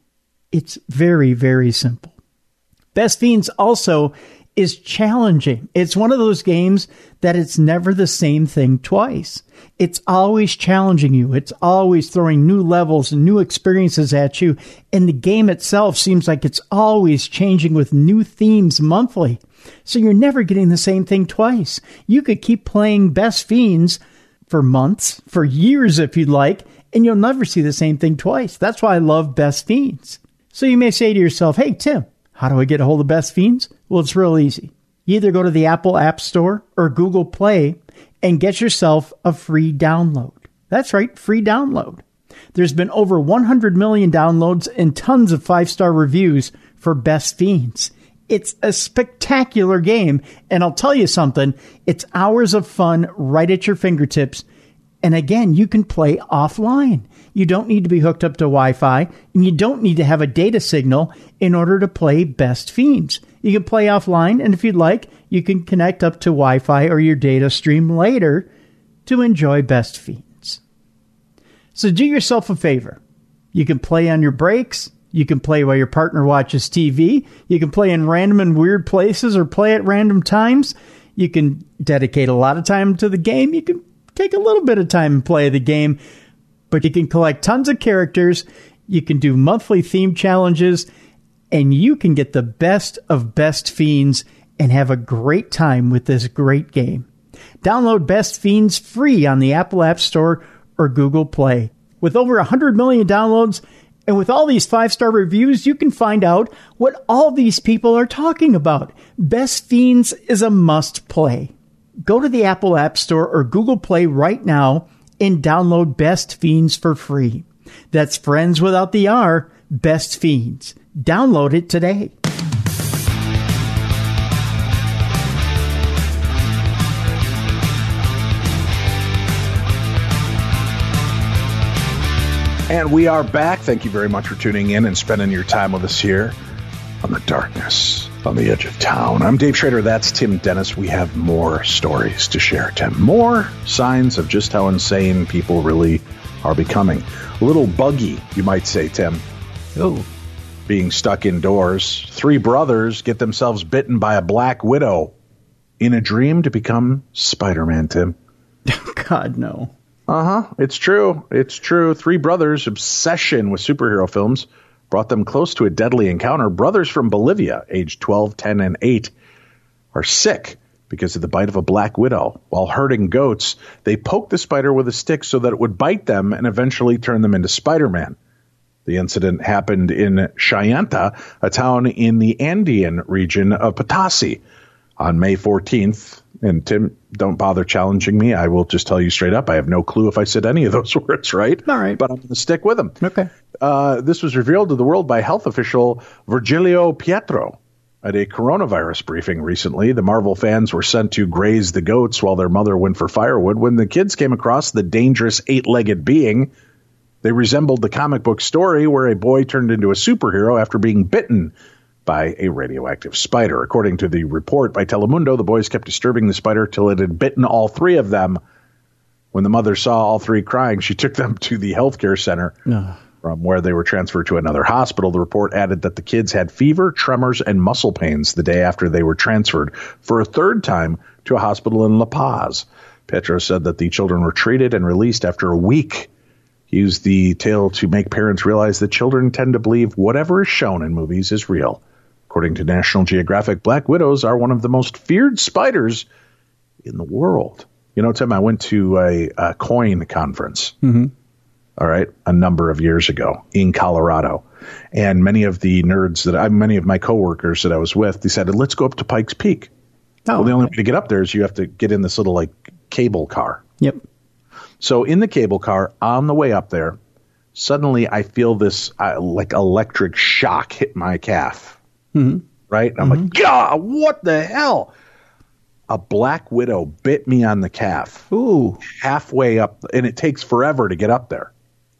It's very, very simple. Best Fiends also is challenging. It's one of those games that it's never the same thing twice. It's always challenging you. It's always throwing new levels and new experiences at you. And the game itself seems like it's always changing with new themes monthly. So you're never getting the same thing twice. You could keep playing Best Fiends for months, for years if you'd like, and you'll never see the same thing twice. That's why I love Best Fiends. So you may say to yourself, hey, Tim, how do I get a hold of Best Fiends? Well, it's real easy. You either go to the Apple App Store or Google Play and get yourself a free download. That's right, free download. There's been over one hundred million downloads and tons of five-star reviews for Best Fiends. It's a spectacular game, and I'll tell you something, it's hours of fun right at your fingertips. And again, you can play offline. You don't need to be hooked up to Wi-Fi, and you don't need to have a data signal in order to play Best Fiends. You can play offline, and if you'd like, you can connect up to Wi-Fi or your data stream later to enjoy Best Fiends. So do yourself a favor. You can play on your breaks, You can play while your partner watches T V. You can play in random and weird places or play at random times. You can dedicate a lot of time to the game. You can take a little bit of time and play the game. But you can collect tons of characters. You can do monthly theme challenges. And you can get the best of Best Fiends and have a great time with this great game. Download Best Fiends free on the Apple App Store or Google Play. With over one hundred million downloads, and with all these five-star reviews, you can find out what all these people are talking about. Best Fiends is a must-play. Go to the Apple App Store or Google Play right now and download Best Fiends for free. That's friends without the R, Best Fiends. Download it today. And we are back. Thank you very much for tuning in and spending your time with us here on the darkness on the edge of town. I'm Dave Schrader. That's Tim Dennis. We have more stories to share, Tim. More signs of just how insane people really are becoming. A little buggy, you might say, Tim. Oh. Being stuck indoors. Three brothers get themselves bitten by a black widow in a dream to become Spider-Man, Tim. God, no. Uh-huh. It's true. It's true. Three brothers' obsession with superhero films brought them close to a deadly encounter. Brothers from Bolivia, aged twelve, ten, and eight, are sick because of the bite of a black widow. While herding goats, they poked the spider with a stick so that it would bite them and eventually turn them into Spider-Man. The incident happened in Chayanta, a town in the Andean region of Potosi, on May fourteenth. And Tim, don't bother challenging me. I will just tell you straight up. I have no clue if I said any of those words right. All right. But I'm going to stick with them. Okay. Uh, this was revealed to the world by health official Virgilio Pietro at a coronavirus briefing recently. The Marvel fans were sent to graze the goats while their mother went for firewood. When the kids came across the dangerous eight-legged being, they resembled the comic book story where a boy turned into a superhero after being bitten by a radioactive spider. According to the report by Telemundo, the boys kept disturbing the spider till it had bitten all three of them. When the mother saw all three crying, she took them to the healthcare center, no. from where they were transferred to another hospital. The report added that the kids had fever, tremors, and muscle pains the day after they were transferred for a third time to a hospital in La Paz. Petro said that the children were treated and released after a week. He used the tale to make parents realize that children tend to believe whatever is shown in movies is real. According to National Geographic, black widows are one of the most feared spiders in the world. You know, Tim, I went to a, a coin conference, mm-hmm. all right, a number of years ago in Colorado. And many of the nerds that I, many of my coworkers that I was with, they said, let's go up to Pikes Peak. Oh, well, the only way to get up there is you have to get in this little like cable car. Yep. So in the cable car, on the way up there, suddenly I feel this uh, like electric shock hit my calf. Mm-hmm. Right? And I'm mm-hmm. like, God, what the hell? A black widow bit me on the calf. Ooh. Halfway up, and it takes forever to get up there.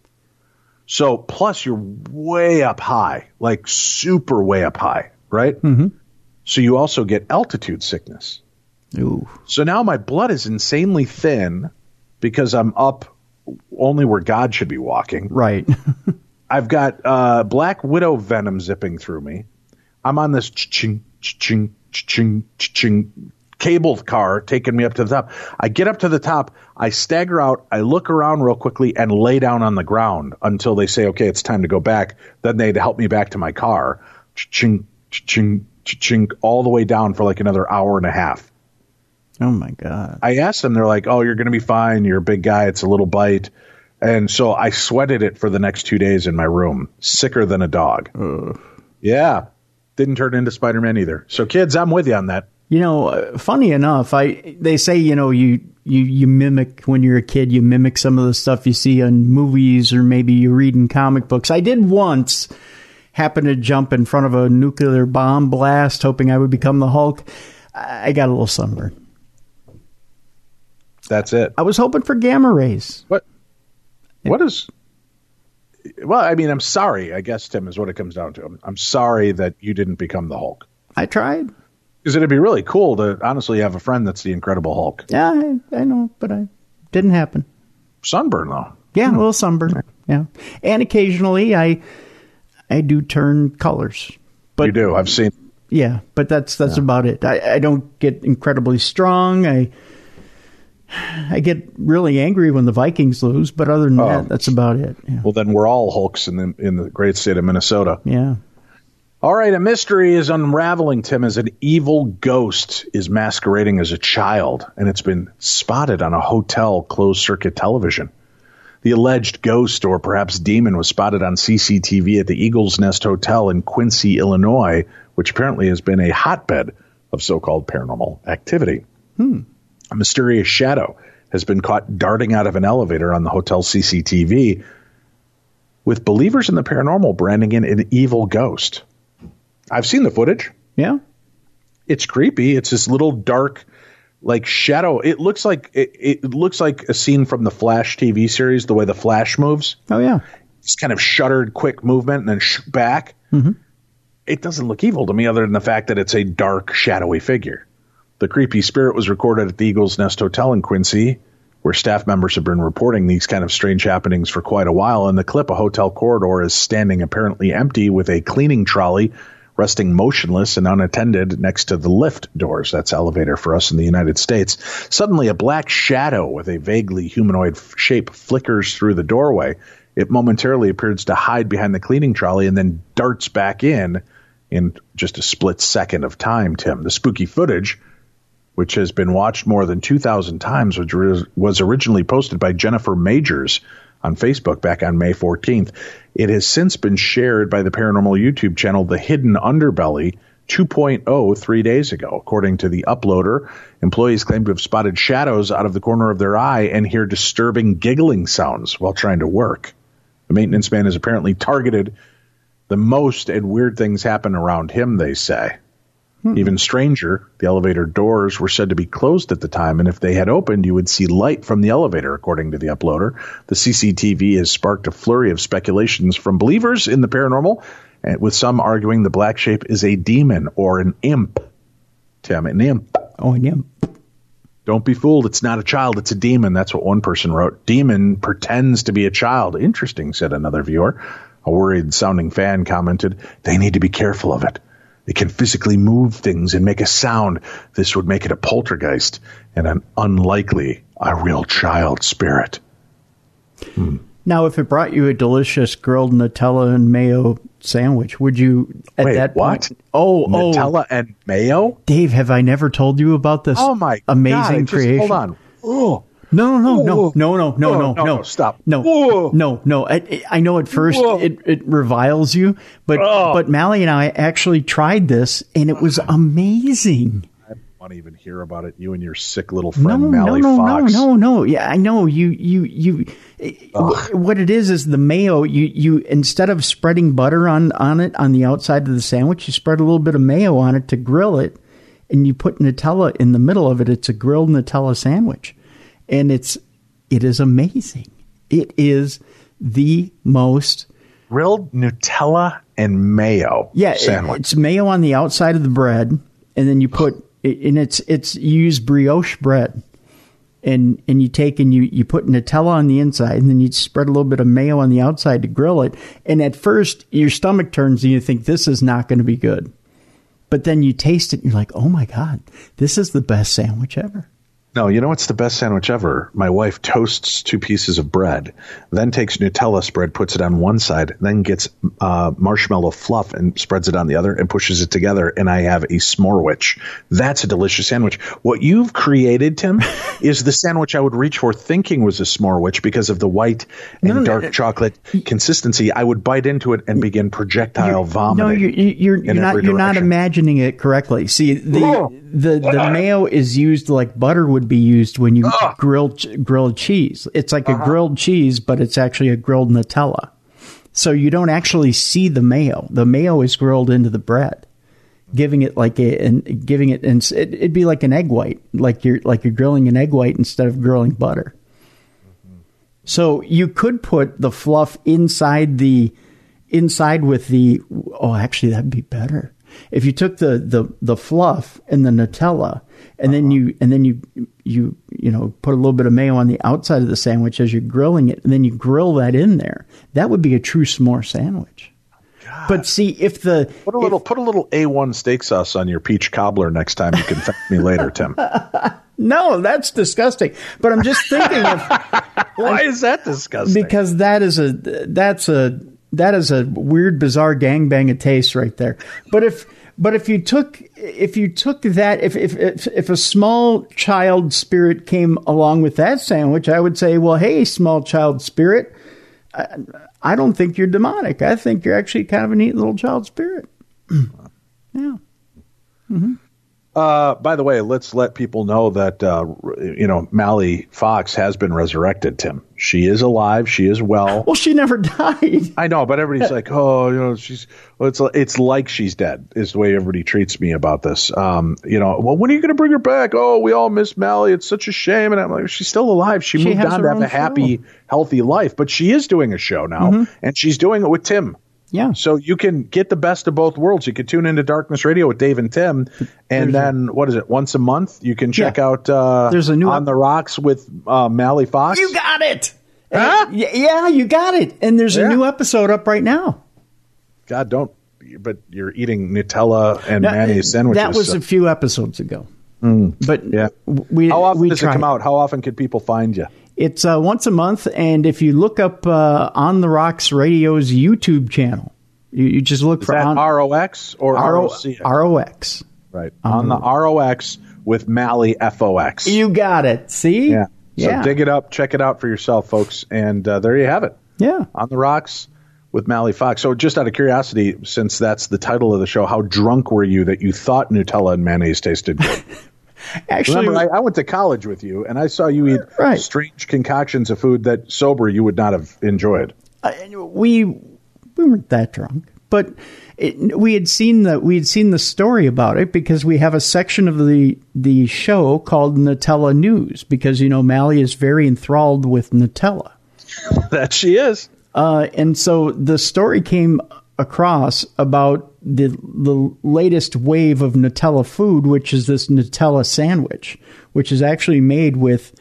So, plus you're way up high, like super way up high, right? Mm-hmm. So you also get altitude sickness. Ooh. So now my blood is insanely thin because I'm up only where God should be walking. Right. I've got uh, black widow venom zipping through me. I'm on this ching, ching, ching, ching cable car taking me up to the top. I get up to the top. I stagger out. I look around real quickly and lay down on the ground until they say, okay, it's time to go back. Then they'd help me back to my car. Ching, ching, ching, all the way down for like another hour and a half. Oh, my God. I asked them. They're like, oh, you're going to be fine. You're a big guy. It's a little bite. And so I sweated it for the next two days in my room. Sicker than a dog. Ugh. Yeah. Didn't turn into Spider-Man either. So, kids, I'm with you on that. You know, uh, funny enough, I they say, you know, you, you, you mimic, when you're a kid, you mimic some of the stuff you see on movies or maybe you read in comic books. I did once happen to jump in front of a nuclear bomb blast, hoping I would become the Hulk. I got a little sunburn. That's it. I was hoping for gamma rays. What? What is... Well, I mean, I'm sorry, I guess, Tim, is what it comes down to. I'm, I'm sorry that you didn't become the Hulk. I tried. Because it'd be really cool to honestly have a friend that's the Incredible Hulk. Yeah, I, I know, but I didn't happen. Sunburn, though. Yeah, hmm. a little sunburn. Yeah. And occasionally I I do turn colors. But you do. I've seen. Yeah, but that's that's yeah. about it. I, I don't get incredibly strong. I I get really angry when the Vikings lose, but other than oh. that, that's about it. Yeah. Well, then we're all Hulks in the in the great state of Minnesota. Yeah. All right, a mystery is unraveling, Tim, as an evil ghost is masquerading as a child, and it's been spotted on a hotel closed-circuit television. The alleged ghost, or perhaps demon, was spotted on C C T V at the Eagles Nest Hotel in Quincy, Illinois, which apparently has been a hotbed of so-called paranormal activity. Hmm. A mysterious shadow has been caught darting out of an elevator on the hotel C C T V, with believers in the paranormal branding it an evil ghost. I've seen the footage. Yeah. It's creepy. It's this little dark, like, shadow. It looks like it, it looks like a scene from the Flash T V series, the way the Flash moves. Oh, yeah. It's kind of shuttered, quick movement, and then sh- back. Mm-hmm. It doesn't look evil to me other than the fact that it's a dark, shadowy figure. The creepy spirit was recorded at the Eagles Nest Hotel in Quincy, where staff members have been reporting these kind of strange happenings for quite a while. In the clip, a hotel corridor is standing apparently empty with a cleaning trolley resting motionless and unattended next to the lift doors. That's elevator for us in the United States. Suddenly, a black shadow with a vaguely humanoid f- shape flickers through the doorway. It momentarily appears to hide behind the cleaning trolley and then darts back in in just a split second of time, Tim. The spooky footage, which has been watched more than two thousand times, which was originally posted by Jennifer Majors on Facebook back on May fourteenth. It has since been shared by the paranormal YouTube channel The Hidden Underbelly two point oh three days ago. According to the uploader, employees claim to have spotted shadows out of the corner of their eye and hear disturbing giggling sounds while trying to work. The maintenance man is apparently targeted the most, and weird things happen around him, they say. Hmm. Even stranger, the elevator doors were said to be closed at the time, and if they had opened, you would see light from the elevator, according to the uploader. The C C T V has sparked a flurry of speculations from believers in the paranormal, and with some arguing the black shape is a demon or an imp. Tim, an imp. Oh, an imp. Don't be fooled. It's not a child. It's a demon. That's what one person wrote. Demon pretends to be a child. Interesting, said another viewer. A worried-sounding fan commented, they need to be careful of it. It can physically move things and make a sound. This would make it a poltergeist and an unlikely, a real child spirit. Hmm. Now, if it brought you a delicious grilled Nutella and mayo sandwich, would you at Wait, that what? point? Oh, Nutella oh. and mayo? Dave, have I never told you about this oh my amazing God, creation? Just, hold on. Oh. No, no, no, no, no, no, no, no, no, no, stop. No, Whoa. no, no. I, I know at first it, it reviles you, but oh. but Mally and I actually tried this, and it was amazing. I don't want to even hear about it. You and your sick little friend no, Mally no, no, Fox. No, no, no. Yeah, I know. You, you, you. Ugh. What it is is the mayo. You, you instead of spreading butter on on it on the outside of the sandwich, you spread a little bit of mayo on it to grill it, and you put Nutella in the middle of it. It's a grilled Nutella sandwich, and it's. It is amazing. It is the most grilled Nutella and mayo yeah, sandwich. It, it's mayo on the outside of the bread, and then you put and it's it's you use brioche bread, and and you take and you you put Nutella on the inside, and then you spread a little bit of mayo on the outside to grill it. And at first, your stomach turns and you think this is not going to be good, but then you taste it and you're like, oh my God, this is the best sandwich ever. No, you know what's the best sandwich ever? My wife toasts two pieces of bread, then takes Nutella spread, puts it on one side, then gets uh, marshmallow fluff and spreads it on the other and pushes it together, and I have a s'morewich. That's a delicious sandwich. What you've created, Tim, is the sandwich I would reach for thinking was a s'morewich because of the white and no, dark no, chocolate consistency. I would bite into it and begin projectile you're, vomiting. No, you're, you're, you're not. You're not imagining it correctly. See, the oh. the, the mayo is used like butter would be used when you oh. grill grilled cheese. It's like uh-huh. a grilled cheese, but it's actually a grilled Nutella. So you don't actually see the mayo. The mayo is grilled into the bread, giving it like a and giving it and it, it'd be like an egg white, like you're like you're grilling an egg white instead of grilling butter. Mm-hmm. So you could put the fluff inside the inside with the oh, actually that'd be better. If you took the, the, the fluff and the Nutella, and uh-huh. then you and then you you you know put a little bit of mayo on the outside of the sandwich as you're grilling it, and then you grill that in there, that would be a true s'more sandwich. But see, if the put a little if, put a little A one steak sauce on your peach cobbler next time, you can thank me later, Tim. No, that's disgusting. But I'm just thinking of why I, is that disgusting? Because that is a that's a that is a weird, bizarre gangbang of taste right there. But if but if you took if you took that if if if, if a small child spirit came along with that sandwich, I would say, well, hey, small child spirit. I, I don't think you're demonic. I think you're actually kind of a neat little child spirit. Yeah. Mm-hmm. Uh, by the way, let's let people know that, uh, you know, Mally Fox has been resurrected, Tim. She is alive. She is well. Well, she never died. I know, but everybody's like, oh, you know, she's, well, it's, it's like she's dead is the way everybody treats me about this. Um, you know, well, when are you going to bring her back? Oh, we all miss Mally. It's such a shame. And I'm like, she's still alive. She, she moved on to have a happy, show. healthy life, but she is doing a show now, mm-hmm. and she's doing it with Tim. Yeah. So you can get the best of both worlds. You can tune into Darkness Radio with Dave and Tim. And There's then, a, what is it, once a month, you can check yeah. out uh, There's a new On the Rocks with uh, Mally Fox. You got it. Huh? And, yeah, you got it. And there's yeah. a new episode up right now. God, don't. But you're eating Nutella and no, mayonnaise sandwiches. That was so. a few episodes ago. Mm. But yeah. we How often we does try. it come out? How often can people find you? It's uh, once a month. And if you look up uh, On the Rocks Radio's YouTube channel, You, you just look Is for that on, R O X or R O C X? R O X. Right. Um, on the R O X with Mally F O X. You got it. See? Yeah. So yeah. dig it up. Check it out for yourself, folks. And uh, there you have it. Yeah. On the Rocks with Mally Fox. So just out of curiosity, since that's the title of the show, how drunk were you that you thought Nutella and mayonnaise tasted good? Actually, remember, I, I went to college with you, and I saw you eat right. strange concoctions of food that sober you would not have enjoyed. Uh, we... We weren't that drunk, but it, we had seen the we had seen the story about it because we have a section of the the show called Nutella News because you know Mally is very enthralled with Nutella. That she is, uh, and so the story came across about the the latest wave of Nutella food, which is this Nutella sandwich, which is actually made with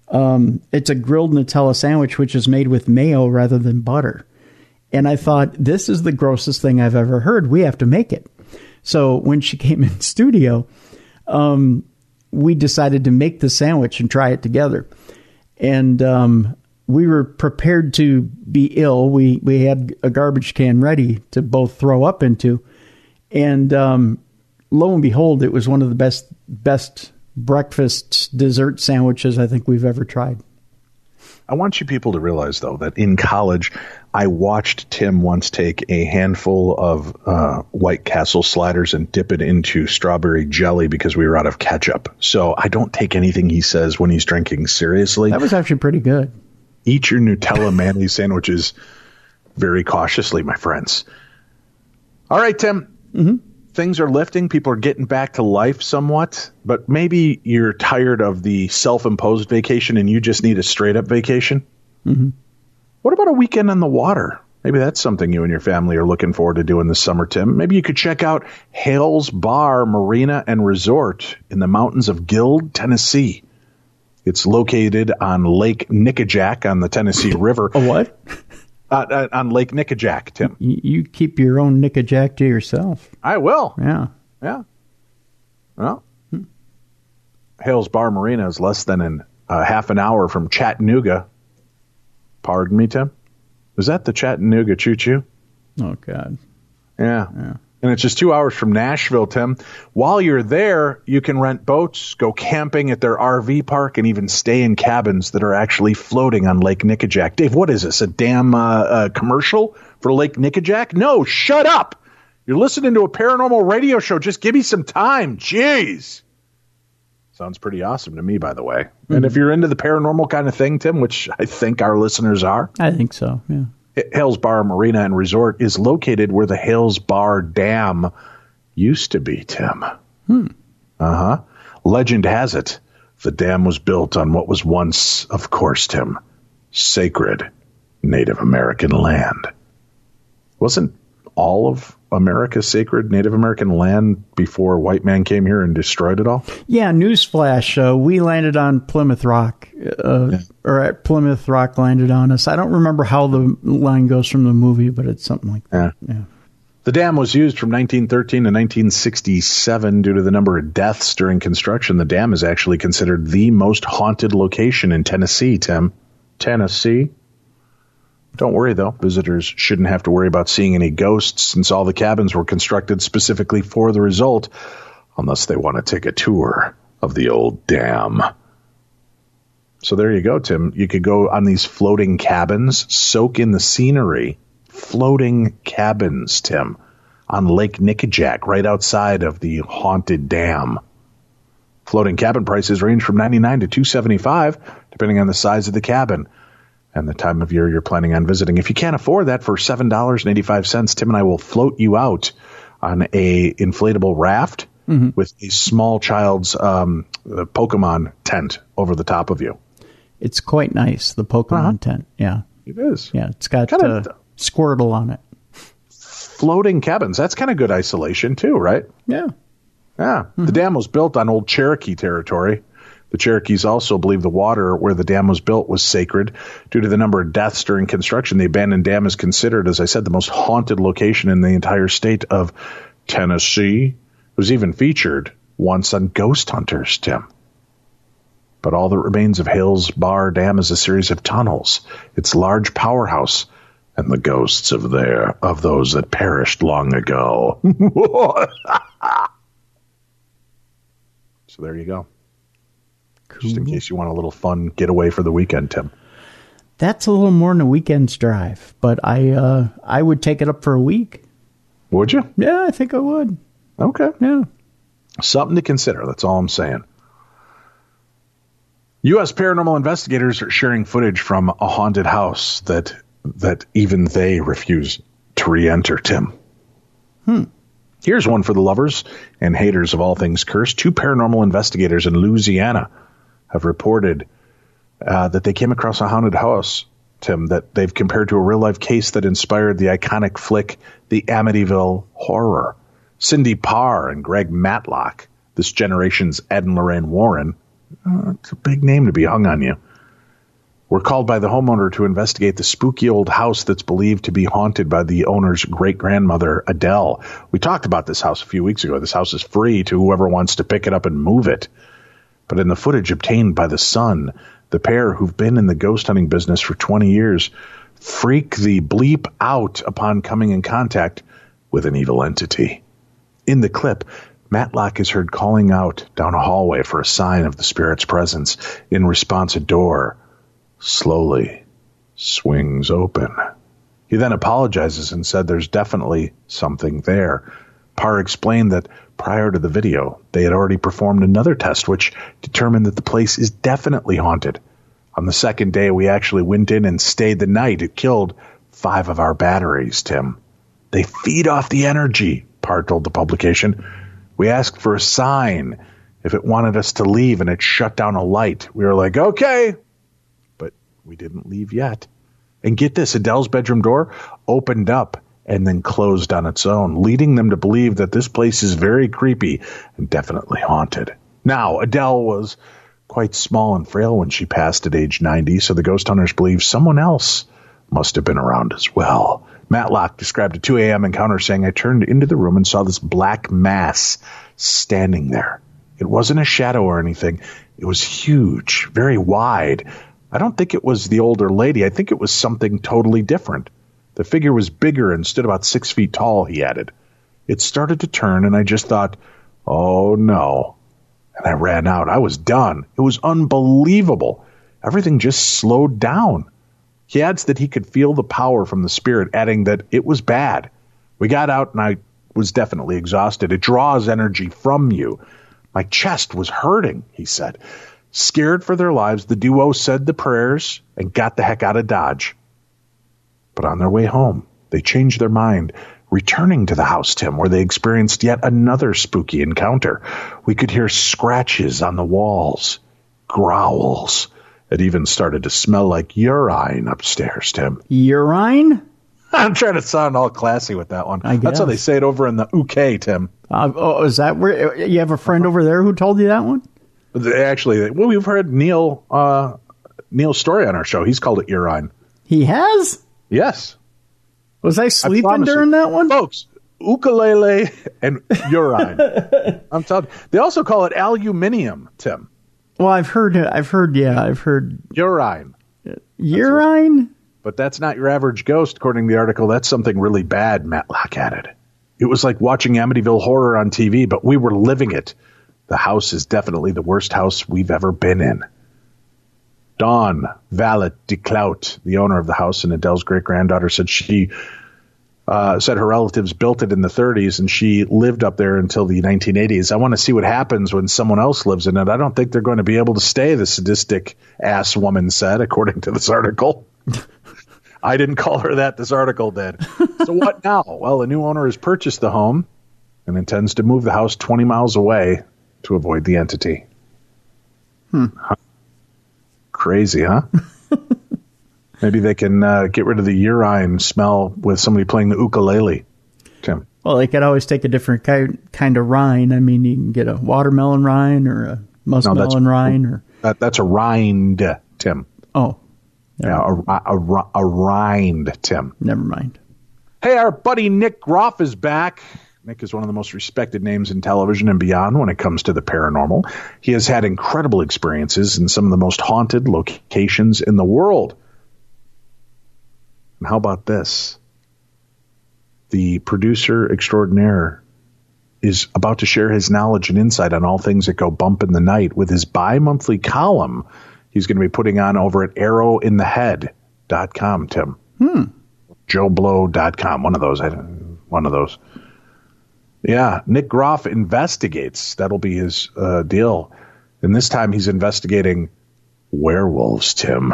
um, it's a grilled Nutella sandwich, which is made with mayo rather than butter. And I thought, this is the grossest thing I've ever heard. We have to make it. So when she came in studio, um, we decided to make the sandwich and try it together. And um, we were prepared to be ill. We we had a garbage can ready to both throw up into. And um, lo and behold, it was one of the best best breakfast dessert sandwiches I think we've ever tried. I want you people to realize, though, that in college, I watched Tim once take a handful of uh, White Castle sliders and dip it into strawberry jelly because we were out of ketchup. So I don't take anything he says when he's drinking seriously. That was actually pretty good. Eat your Nutella mayonnaise sandwiches very cautiously, my friends. All right, Tim. Mm-hmm. Things are lifting. People are getting back to life somewhat, but maybe you're tired of the self-imposed vacation and you just need a straight-up vacation. Mm-hmm. What about a weekend on the water? Maybe that's something you and your family are looking forward to doing this summer, Tim. Maybe you could check out Hales Bar Marina and Resort in the mountains of Guild, Tennessee. It's located on Lake Nickajack on the Tennessee River. A what? Uh, uh, on Lake Nickajack, Tim. You, you keep your own Nickajack to yourself. I will. Yeah. Yeah. Well, hmm. Hales Bar Marina is less than an, uh, half an hour from Chattanooga. Pardon me, Tim? Is that the Chattanooga Choo-Choo? Oh, God. Yeah. Yeah. And it's just two hours from Nashville, Tim. While you're there, you can rent boats, go camping at their R V park, and even stay in cabins that are actually floating on Lake Nickajack. Dave, what is this, a damn uh, uh, commercial for Lake Nickajack? No, shut up. You're listening to a paranormal radio show. Just give me some time. Jeez. Sounds pretty awesome to me, by the way. Mm-hmm. And if you're into the paranormal kind of thing, Tim, which I think our listeners are. I think so, yeah. Hales Bar Marina and Resort is located where the Hales Bar Dam used to be, Tim. Hmm. Uh-huh. Legend has it the dam was built on what was once, of course, Tim, sacred Native American land. Wasn't all of America sacred Native American land before white man came here and destroyed it all? Yeah, newsflash. Uh, we landed on Plymouth Rock, uh, yeah. or at Plymouth Rock landed on us. I don't remember how the line goes from the movie, but it's something like that. Yeah. yeah. The dam was used from nineteen thirteen to nineteen sixty-seven. Due to the number of deaths during construction, the dam is actually considered the most haunted location in Tennessee, Tim. Tennessee. Don't worry, though. Visitors shouldn't have to worry about seeing any ghosts since all the cabins were constructed specifically for the result, unless they want to take a tour of the old dam. So there you go, Tim. You could go on these floating cabins, soak in the scenery. Floating cabins, Tim, on Lake Nickajack, right outside of the haunted dam. Floating cabin prices range from ninety-nine dollars to two hundred seventy-five dollars, depending on the size of the cabin and the time of year you're planning on visiting. If you can't afford that for seven dollars and eighty-five cents, Tim and I will float you out on a inflatable raft mm-hmm. with a small child's um, Pokemon tent over the top of you. It's quite nice, the Pokemon uh-huh. tent. Yeah. It is. Yeah, it's got kind of uh, Squirtle on it. Floating cabins. That's kind of good isolation, too, right? Yeah. Yeah. Mm-hmm. The dam was built on old Cherokee territory. The Cherokees also believe the water where the dam was built was sacred. Due to the number of deaths during construction, the abandoned dam is considered, as I said, the most haunted location in the entire state of Tennessee. It was even featured once on Ghost Hunters, Tim. But all that remains of Hales Bar Dam is a series of tunnels, its large powerhouse, and the ghosts of there of those that perished long ago. So there you go. Cool. Just in case you want a little fun getaway for the weekend, Tim. That's a little more than a weekend's drive, but I uh, I would take it up for a week. Would you? Yeah, I think I would. Okay. Yeah. Something to consider. That's all I'm saying. U S paranormal investigators are sharing footage from a haunted house that that even they refuse to re-enter, Tim. Hmm. Here's one for the lovers and haters of all things cursed. Two paranormal investigators in Louisiana have reported uh, that they came across a haunted house, Tim, that they've compared to a real-life case that inspired the iconic flick, The Amityville Horror. Cindy Parr and Greg Matlock, this generation's Ed and Lorraine Warren, uh, it's a big name to be hung on you, were called by the homeowner to investigate the spooky old house that's believed to be haunted by the owner's great-grandmother, Adele. We talked about this house a few weeks ago. This house is free to whoever wants to pick it up and move it. But in the footage obtained by The Sun, the pair, who've been in the ghost hunting business for twenty years, freak the bleep out upon coming in contact with an evil entity. In the clip, Matlock is heard calling out down a hallway for a sign of the spirit's presence. In response, a door slowly swings open. He then apologizes and said there's definitely something there. Parr explained that prior to the video, they had already performed another test which determined that the place is definitely haunted. On the second day, we actually went in and stayed the night. It killed five of our batteries, Tim. They feed off the energy, Parr told the publication. We asked for a sign if it wanted us to leave, and it shut down a light. We were like, okay. But we didn't leave yet. And get this, Adele's bedroom door opened up and then closed on its own, leading them to believe that this place is very creepy and definitely haunted. Now, Adele was quite small and frail when she passed at age ninety, so the ghost hunters believe someone else must have been around as well. Matlock described a two a.m. encounter saying, I turned into the room and saw this black mass standing there. It wasn't a shadow or anything. It was huge, very wide. I don't think it was the older lady. I think it was something totally different. The figure was bigger and stood about six feet tall, he added. It started to turn, and I just thought, oh, no. And I ran out. I was done. It was unbelievable. Everything just slowed down. He adds that he could feel the power from the spirit, adding that it was bad. We got out, and I was definitely exhausted. It draws energy from you. My chest was hurting, he said. Scared for their lives, the duo said the prayers and got the heck out of Dodge. But on their way home, they changed their mind, returning to the house, Tim, where they experienced yet another spooky encounter. We could hear scratches on the walls, growls. It even started to smell like urine upstairs, Tim. Urine? I'm trying to sound all classy with that one. I guess. That's how they say it over in the U K, Tim. Uh, oh, is that where you have a friend over there who told you that one? Actually, well, we've heard Neil uh, Neil's story on our show. He's called it urine. He has? Yes. Was I sleeping I during you. that one? Folks, ukulele and urine. I'm telling you. They also call it aluminium, Tim. Well, I've heard, I've heard, yeah, I've heard. Urine. Urine? But that's not your average ghost, according to the article. That's something really bad, Matlock added. It was like watching Amityville Horror on T V, but we were living it. The house is definitely the worst house we've ever been in. Dawn Valet de Clout, the owner of the house and Adele's great-granddaughter, said she uh, said her relatives built it in the thirties and she lived up there until the nineteen eighties. I want to see what happens when someone else lives in it. I don't think they're going to be able to stay, the sadistic-ass woman said, according to this article. I didn't call her that. This article did. So what now? Well, the new owner has purchased the home and intends to move the house twenty miles away to avoid the entity. Hmm. Huh. Crazy, huh? Maybe they can uh, get rid of the urine smell with somebody playing the ukulele. Tim. Well, they could always take a different kind kind of rind. I mean, you can get a watermelon rind or a muskmelon no, rind, or that, that's a rind, Tim. Oh, yeah, a, a, a, a rind, Tim. Never mind. Hey, our buddy Nick Groff is back. Nick is one of the most respected names in television and beyond when it comes to the paranormal. He has had incredible experiences in some of the most haunted locations in the world. And how about this? The producer extraordinaire is about to share his knowledge and insight on all things that go bump in the night with his bi-monthly column he's going to be putting on over at arrow in the head dot com, Tim. Hmm. joe blow dot com, one of those. I don't, one of those. Yeah, Nick Groff investigates. That'll be his uh, deal. And this time he's investigating werewolves, Tim.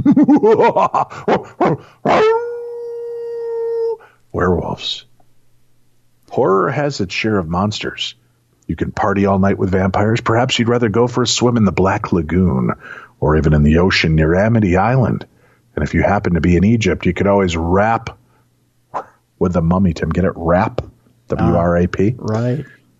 Werewolves. Horror has its share of monsters. You can party all night with vampires. Perhaps you'd rather go for a swim in the Black Lagoon or even in the ocean near Amity Island. And if you happen to be in Egypt, you could always rap with the mummy, Tim. Get it? Rap. W R A P. Uh, right.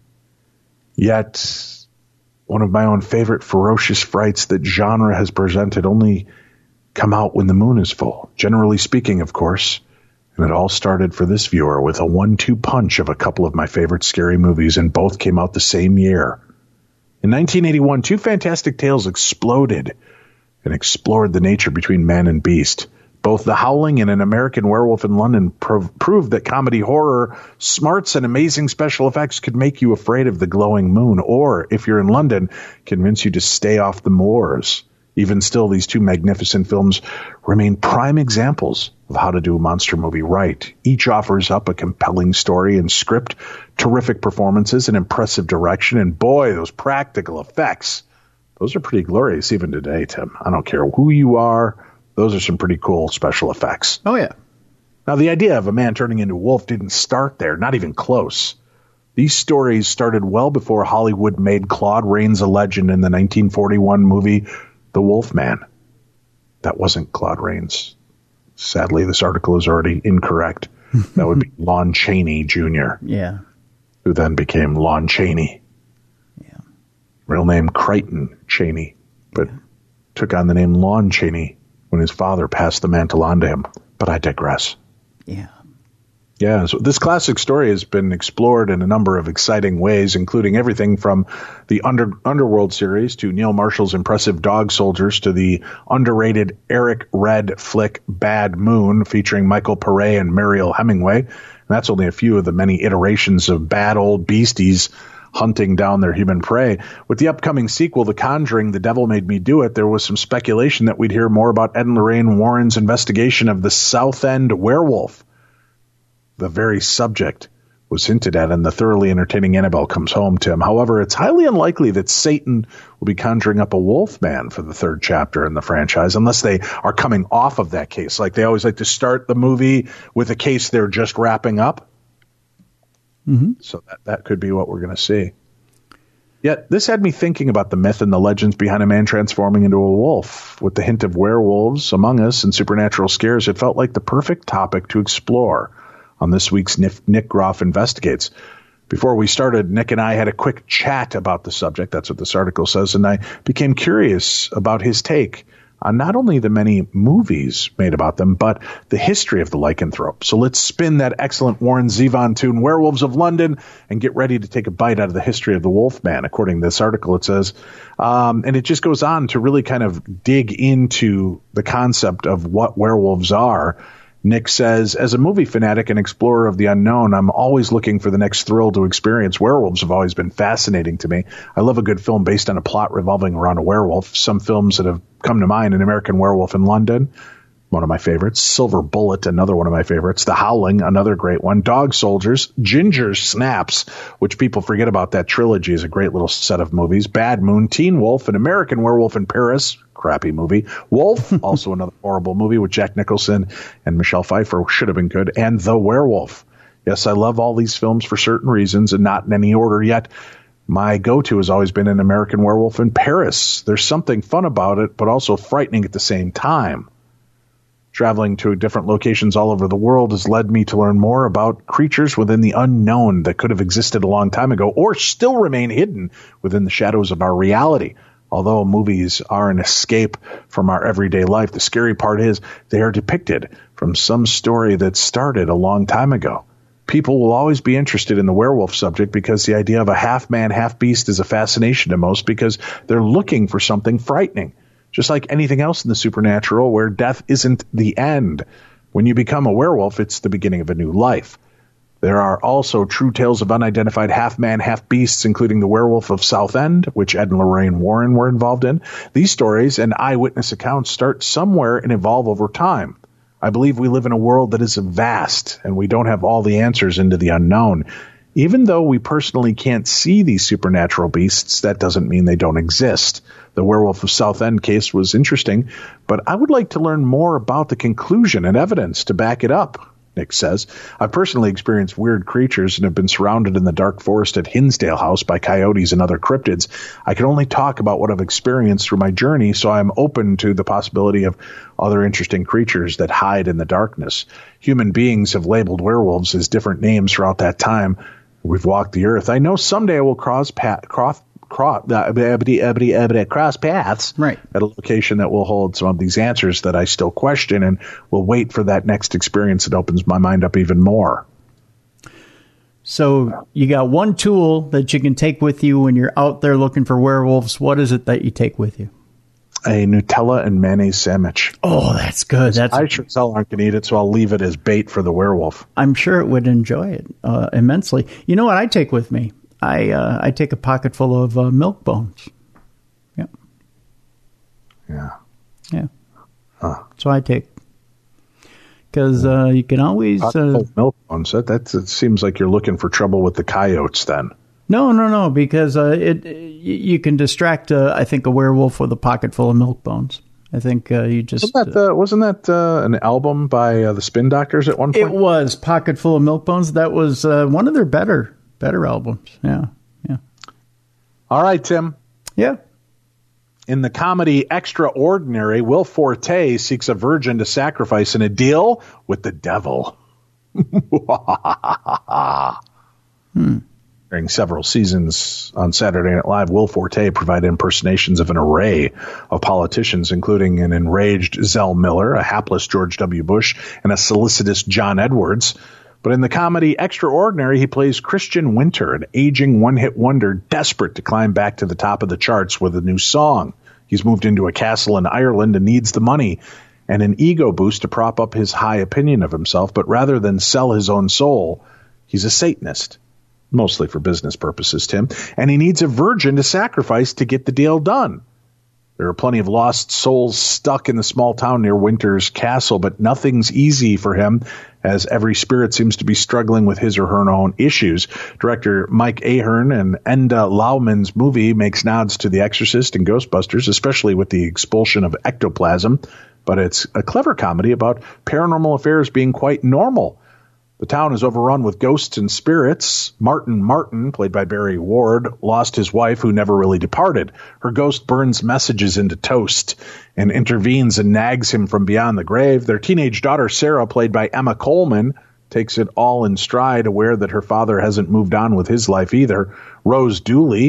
Yet, one of my own favorite ferocious frights that genre has presented only come out when the moon is full. Generally speaking, of course. And it all started for this viewer with a one two punch of a couple of my favorite scary movies, and both came out the same year. In nineteen eighty-one, two fantastic tales exploded and explored the nature between man and beast. Both The Howling and An American Werewolf in London prov- proved that comedy horror, smarts, and amazing special effects could make you afraid of the glowing moon, or, if you're in London, convince you to stay off the moors. Even still, these two magnificent films remain prime examples of how to do a monster movie right. Each offers up a compelling story and script, terrific performances, and impressive direction, and boy, those practical effects. Those are pretty glorious even today, Tim. I don't care who you are. Those are some pretty cool special effects. Oh, yeah. Now, the idea of a man turning into a wolf didn't start there, not even close. These stories started well before Hollywood made Claude Rains a legend in the nineteen forty-one movie The Wolf Man. That wasn't Claude Rains. Sadly, this article is already incorrect. That would be Lon Chaney Junior Yeah. Who then became Lon Chaney. Yeah. Real name Crichton Chaney, but took on the name Lon Chaney when his father passed the mantle on to him. But I digress. Yeah. Yeah, so this classic story has been explored in a number of exciting ways, including everything from the Under, Underworld series to Neil Marshall's impressive Dog Soldiers to the underrated Eric Red flick Bad Moon featuring Michael Paré and Mariel Hemingway. And that's only a few of the many iterations of bad old beasties hunting down their human prey. With the upcoming sequel, The Conjuring, The Devil Made Me Do It, there was some speculation that we'd hear more about Ed and Lorraine Warren's investigation of the South End werewolf. The very subject was hinted at in the thoroughly entertaining Annabelle Comes Home, Tim. However, it's highly unlikely that Satan will be conjuring up a wolf man for the third chapter in the franchise, unless they are coming off of that case. Like they always like to start the movie with a case they're just wrapping up. Mm-hmm. So that, that could be what we're going to see. Yet, this had me thinking about the myth and the legends behind a man transforming into a wolf. With the hint of werewolves among us and supernatural scares, it felt like the perfect topic to explore on this week's Nick Groff Investigates. Before we started, Nick and I had a quick chat about the subject. That's what this article says. And I became curious about his take on not only the many movies made about them, but the history of the lycanthrope. So let's spin that excellent Warren Zevon tune, Werewolves of London, and get ready to take a bite out of the history of the Wolfman. According to this article, it says, um, and it just goes on to really kind of dig into the concept of what werewolves are. Nick says, as a movie fanatic and explorer of the unknown, I'm always looking for the next thrill to experience. Werewolves have always been fascinating to me. I love a good film based on a plot revolving around a werewolf. Some films that have come to mind, An American Werewolf in London, one of my favorites. Silver Bullet, another one of my favorites. The Howling, another great one. Dog Soldiers. Ginger Snaps, which people forget about. That trilogy is a great little set of movies. Bad Moon, Teen Wolf, An American Werewolf in Paris, crappy movie. Wolf, also another horrible movie with Jack Nicholson and Michelle Pfeiffer, should have been good. And The Werewolf. Yes, I love all these films for certain reasons and not in any order yet. My go-to has always been An American Werewolf in Paris. There's something fun about it, but also frightening at the same time. Traveling to different locations all over the world has led me to learn more about creatures within the unknown that could have existed a long time ago or still remain hidden within the shadows of our reality. Although movies are an escape from our everyday life, the scary part is they are depicted from some story that started a long time ago. People will always be interested in the werewolf subject because the idea of a half-man, half-beast is a fascination to most because they're looking for something frightening. Just like anything else in the supernatural where death isn't the end. When you become a werewolf, it's the beginning of a new life. There are also true tales of unidentified half-man, half-beasts, including the Werewolf of Southend, which Ed and Lorraine Warren were involved in. These stories and eyewitness accounts start somewhere and evolve over time. I believe we live in a world that is vast, and we don't have all the answers into the unknown. Even though we personally can't see these supernatural beasts, that doesn't mean they don't exist. The Werewolf of Southend case was interesting, but I would like to learn more about the conclusion and evidence to back it up, Nick says. I've personally experienced weird creatures and have been surrounded in the dark forest at Hinsdale House by coyotes and other cryptids. I can only talk about what I've experienced through my journey, so I'm open to the possibility of other interesting creatures that hide in the darkness. Human beings have labeled werewolves as different names throughout that time we've walked the earth. I know someday I will cross path, cross, cross, uh, ebony, ebony, ebony, cross paths right. at a location that will hold some of these answers that I still question, and will wait for that next experience that opens my mind up even more. So you got one tool that you can take with you when you're out there looking for werewolves. What is it that you take with you? A Nutella and mayonnaise sandwich. Oh, that's good. That's I sure as hell aren't going to eat it, so I'll leave it as bait for the werewolf. I'm sure it would enjoy it uh, immensely. You know what I take with me? I uh, I take a pocket full of uh, milk bones. Yep. Yeah. Yeah. Huh. So I take. Because uh, you can always... Pocket Uh, full of milk bones. That, that it seems like you're looking for trouble with the coyotes then. No, no, no, because uh, it you can distract, uh, I think, a werewolf with a pocket full of milk bones. I think uh, you just... Wasn't that, uh, wasn't that uh, an album by uh, the Spin Doctors at one point? It was, Pocket Full of Milk Bones. That was uh, one of their better better albums. Yeah, yeah. All right, Tim. Yeah. In the comedy Extraordinary, Will Forte seeks a virgin to sacrifice in a deal with the devil. hmm. During several seasons on Saturday Night Live, Will Forte provided impersonations of an array of politicians, including an enraged Zell Miller, a hapless George W. Bush, and a solicitous John Edwards. But in the comedy Extraordinary, he plays Christian Winter, an aging one-hit wonder desperate to climb back to the top of the charts with a new song. He's moved into a castle in Ireland and needs the money and an ego boost to prop up his high opinion of himself. But rather than sell his own soul, he's a Satanist. Mostly for business purposes, Tim. And he needs a virgin to sacrifice to get the deal done. There are plenty of lost souls stuck in the small town near Winter's castle, but nothing's easy for him, as every spirit seems to be struggling with his or her own issues. Director Mike Ahern and Enda Lauman's movie makes nods to The Exorcist and Ghostbusters, especially with the expulsion of ectoplasm. But it's a clever comedy about paranormal affairs being quite normal. The town is overrun with ghosts and spirits. Martin Martin, played by Barry Ward, lost his wife who never really departed. Her ghost burns messages into toast and intervenes and nags him from beyond the grave. Their teenage daughter, Sarah, played by Emma Coleman, takes it all in stride, aware that her father hasn't moved on with his life either. Rose Dooley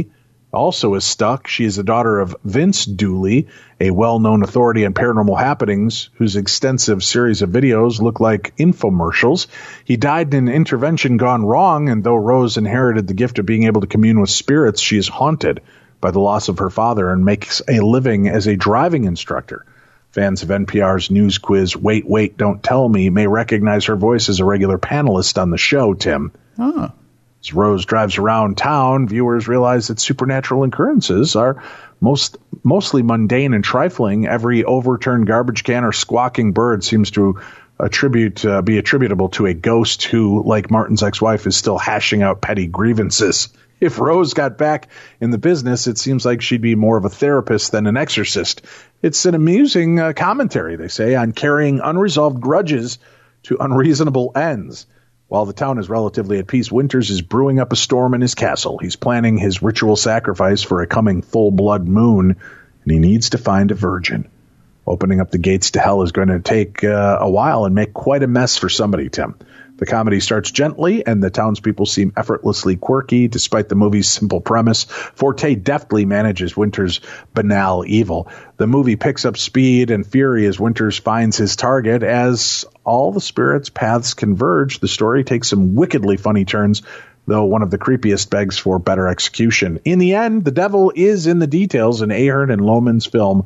also is stuck. She is the daughter of Vince Dooley, a well-known authority on paranormal happenings whose extensive series of videos look like infomercials. He died in an intervention gone wrong, and though Rose inherited the gift of being able to commune with spirits, she is haunted by the loss of her father and makes a living as a driving instructor. Fans of N P R's news quiz, Wait, Wait, Don't Tell Me, may recognize her voice as a regular panelist on the show, Tim. Oh. As Rose drives around town, viewers realize that supernatural occurrences are most mostly mundane and trifling. Every overturned garbage can or squawking bird seems to attribute uh, be attributable to a ghost who, like Martin's ex-wife, is still hashing out petty grievances. If Rose got back in the business, it seems like she'd be more of a therapist than an exorcist. It's an amusing uh, commentary, they say, on carrying unresolved grudges to unreasonable ends. While the town is relatively at peace, Winters is brewing up a storm in his castle. He's planning his ritual sacrifice for a coming full blood moon, and he needs to find a virgin. Opening up the gates to hell is going to take uh, a while and make quite a mess for somebody, Tim. The comedy starts gently, and the townspeople seem effortlessly quirky, despite the movie's simple premise. Forte deftly manages Winters' banal evil. The movie picks up speed and fury as Winters finds his target. As all the spirits' paths converge, the story takes some wickedly funny turns, though one of the creepiest begs for better execution. In the end, the devil is in the details, and Ahern and Lohman's film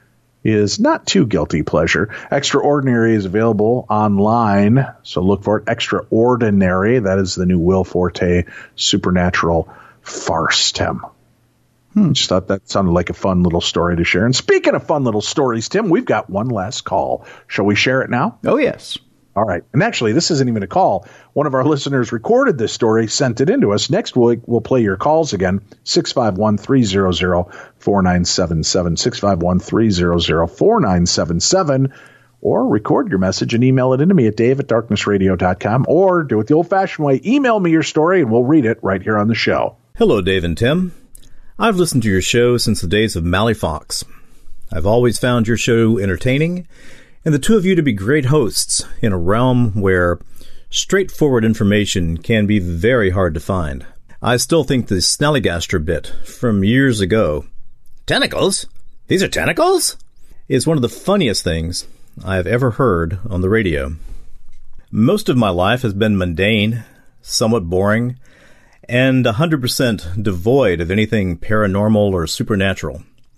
is not too guilty pleasure. Extraordinary is available online, so look for it. Extraordinary, that is the new Will Forte supernatural farce, Tim. Hmm. Just thought that sounded like a fun little story to share. And speaking of fun little stories, Tim, we've got one last call. Shall we share it now? Oh, yes. All right. And actually, this isn't even a call. One of our listeners recorded this story, sent it in to us. Next week, we'll play your calls again. six five one, three hundred, four nine seven seven. six five one, three hundred, four nine seven seven. Or record your message and email it into me at dave at darkness radio dot com. Or do it the old-fashioned way. Email me your story, and we'll read it right here on the show. Hello, Dave and Tim. I've listened to your show since the days of Mally Fox. I've always found your show entertaining, and the two of you to be great hosts in a realm where straightforward information can be very hard to find. I still think the Snallygaster bit from years ago, tentacles? These are tentacles? Is one of the funniest things I have ever heard on the radio. Most of my life has been mundane, somewhat boring, and one hundred percent devoid of anything paranormal or supernatural.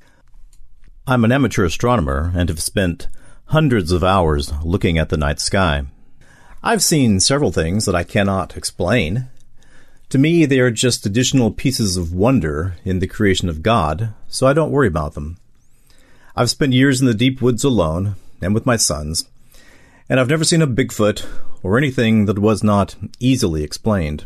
I'm an amateur astronomer and have spent hundreds of hours looking at the night sky. I've seen several things that I cannot explain. To me, they are just additional pieces of wonder in the creation of God, so I don't worry about them. I've spent years in the deep woods alone, and with my sons, and I've never seen a Bigfoot or anything that was not easily explained.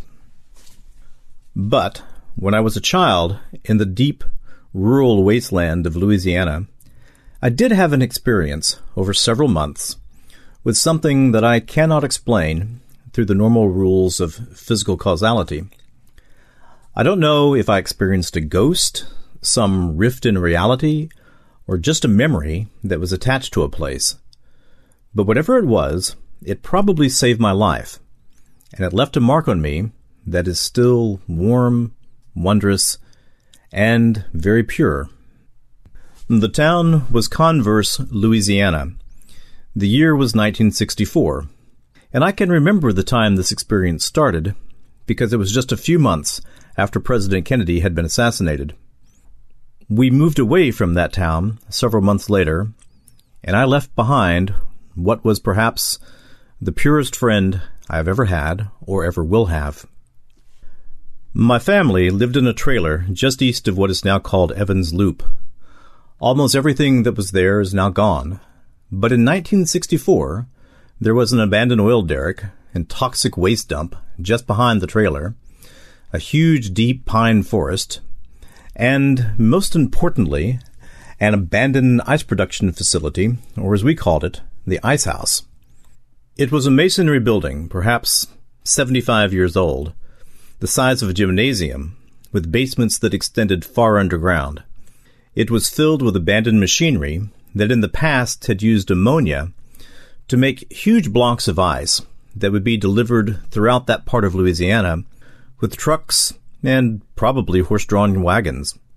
But when I was a child in the deep rural wasteland of Louisiana, I did have an experience over several months with something that I cannot explain through the normal rules of physical causality. I don't know if I experienced a ghost, some rift in reality, or just a memory that was attached to a place. But whatever it was, it probably saved my life, and it left a mark on me that is still warm, wondrous, and very pure. The town was Converse, Louisiana. The year was nineteen sixty-four, and I can remember the time this experience started because it was just a few months after President Kennedy had been assassinated. We moved away from that town several months later, and I left behind what was perhaps the purest friend I have ever had or ever will have. My family lived in a trailer just east of what is now called Evans Loop. Almost everything that was there is now gone, but in nineteen sixty-four, there was an abandoned oil derrick and toxic waste dump just behind the trailer, a huge deep pine forest, and, most importantly, an abandoned ice production facility, or as we called it, the Ice House. It was a masonry building, perhaps seventy-five years old, the size of a gymnasium, with basements that extended far underground. It was filled with abandoned machinery that in the past had used ammonia to make huge blocks of ice that would be delivered throughout that part of Louisiana with trucks and probably horse-drawn wagons.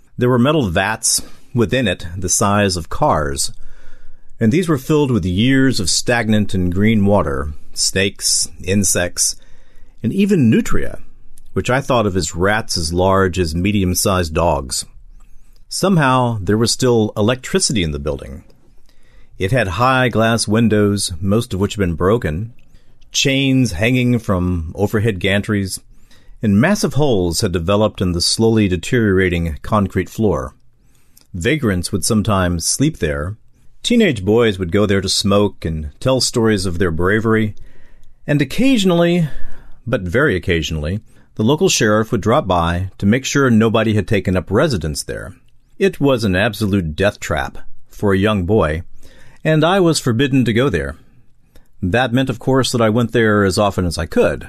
There were metal vats within it the size of cars, and these were filled with years of stagnant and green water, snakes, insects, and even nutria, which I thought of as rats as large as medium-sized dogs. Somehow, there was still electricity in the building. It had high glass windows, most of which had been broken, chains hanging from overhead gantries, and massive holes had developed in the slowly deteriorating concrete floor. Vagrants would sometimes sleep there. Teenage boys would go there to smoke and tell stories of their bravery, and occasionally, but very occasionally, the local sheriff would drop by to make sure nobody had taken up residence there. It was an absolute death trap for a young boy, and I was forbidden to go there. That meant, of course, that I went there as often as I could.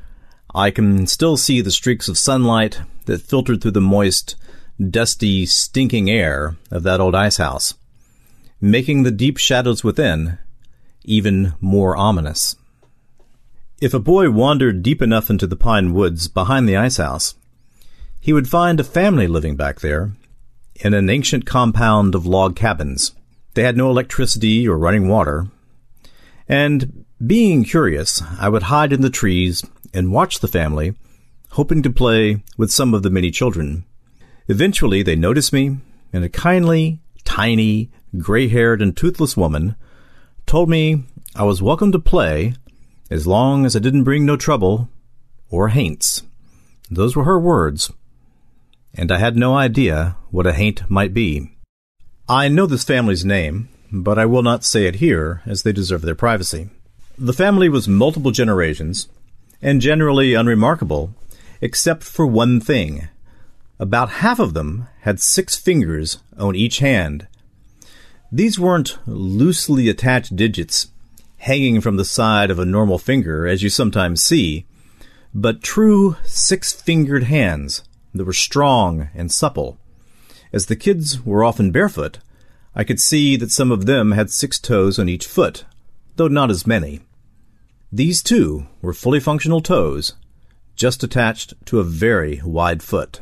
I can still see the streaks of sunlight that filtered through the moist, dusty, stinking air of that old ice house, making the deep shadows within even more ominous. If a boy wandered deep enough into the pine woods behind the ice house, he would find a family living back there in an ancient compound of log cabins. They had no electricity or running water, and being curious, I would hide in the trees and watch the family, hoping to play with some of the many children. Eventually, they noticed me, and a kindly, tiny, gray-haired and toothless woman told me I was welcome to play as long as I didn't bring no trouble or haints. Those were her words, and I had no idea what a haint might be. I know this family's name, but I will not say it here, as they deserve their privacy. The family was multiple generations, and generally unremarkable, except for one thing. About half of them had six fingers on each hand. These weren't loosely attached digits hanging from the side of a normal finger, as you sometimes see, but true six-fingered hands that were strong and supple. As the kids were often barefoot, I could see that some of them had six toes on each foot, though not as many. These, too, were fully functional toes, just attached to a very wide foot.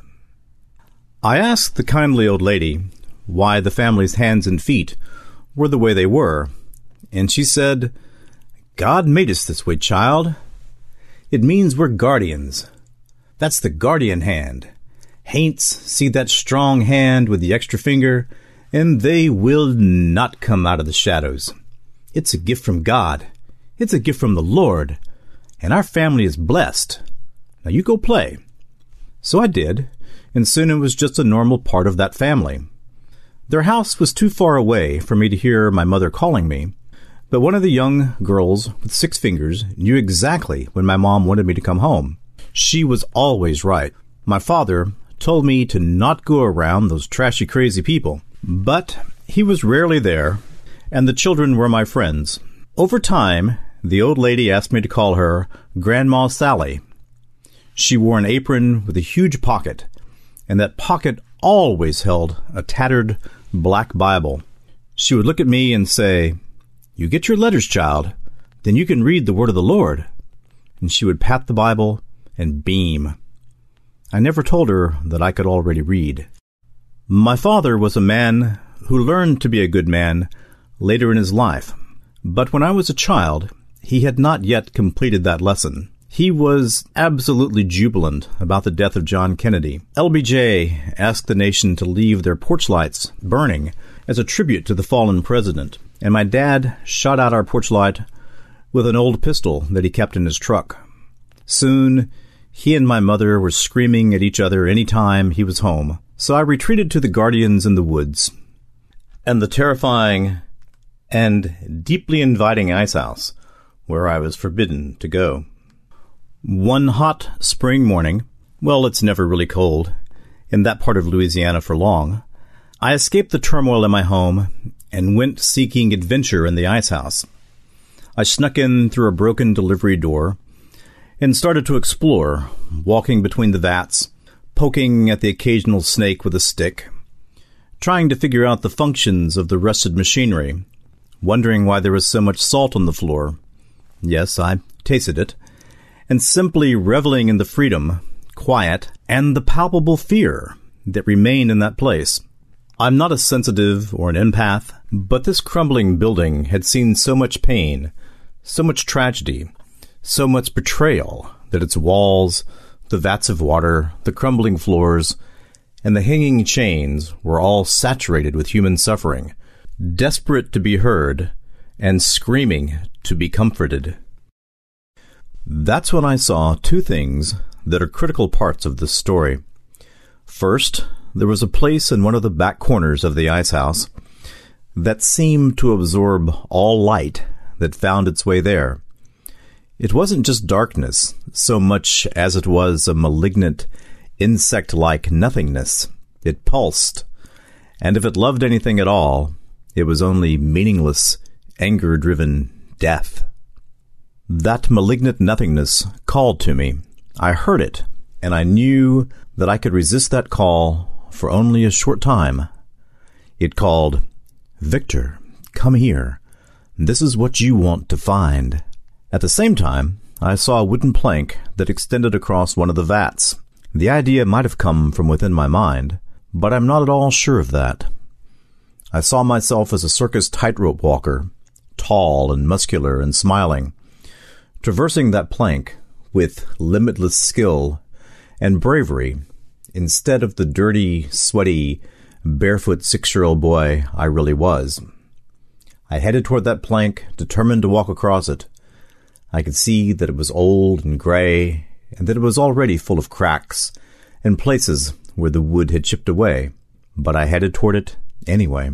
I asked the kindly old lady why the family's hands and feet were the way they were, and she said, "God made us this way, child. It means we're guardians. That's the guardian hand. Haints see that strong hand with the extra finger, and they will not come out of the shadows. It's a gift from God. It's a gift from the Lord, and our family is blessed. Now you go play." So I did, and soon it was just a normal part of that family. Their house was too far away for me to hear my mother calling me, but one of the young girls with six fingers knew exactly when my mom wanted me to come home. She was always right. My father told me to not go around those trashy, crazy people, but he was rarely there, and the children were my friends. Over time, the old lady asked me to call her Grandma Sally. She wore an apron with a huge pocket, and that pocket always held a tattered black Bible. She would look at me and say, "You get your letters, child, then you can read the word of the Lord." And she would pat the Bible and beam. I never told her that I could already read. My father was a man who learned to be a good man later in his life, but when I was a child, he had not yet completed that lesson. He was absolutely jubilant about the death of John Kennedy. L B J asked the nation to leave their porch lights burning as a tribute to the fallen president, and my dad shot out our porch light with an old pistol that he kept in his truck. Soon, he and my mother were screaming at each other any time he was home, so I retreated to the guardians in the woods, and the terrifying and deeply inviting ice house, where I was forbidden to go. One hot spring morning, well, it's never really cold in that part of Louisiana for long, I escaped the turmoil in my home and went seeking adventure in the ice house. I snuck in through a broken delivery door and started to explore, walking between the vats, poking at the occasional snake with a stick, trying to figure out the functions of the rusted machinery, wondering why there was so much salt on the floor. Yes, I tasted it, and simply reveling in the freedom, quiet, and the palpable fear that remained in that place. I'm not a sensitive or an empath, but this crumbling building had seen so much pain, so much tragedy, so much betrayal that its walls, the vats of water, the crumbling floors, and the hanging chains were all saturated with human suffering, desperate to be heard and screaming to be comforted. That's when I saw two things that are critical parts of this story. First, there was a place in one of the back corners of the ice house that seemed to absorb all light that found its way there. It wasn't just darkness so much as it was a malignant, insect-like nothingness. It pulsed, and if it loved anything at all, it was only meaningless, anger-driven death. That malignant nothingness called to me. I heard it, and I knew that I could resist that call for only a short time. It called, "Victor, come here. This is what you want to find." At the same time, I saw a wooden plank that extended across one of the vats. The idea might have come from within my mind, but I'm not at all sure of that. I saw myself as a circus tightrope walker, tall and muscular and smiling, traversing that plank with limitless skill and bravery instead of the dirty, sweaty, barefoot six-year-old boy I really was. I headed toward that plank, determined to walk across it. I could see that it was old and gray, and that it was already full of cracks and places where the wood had chipped away, but I headed toward it anyway.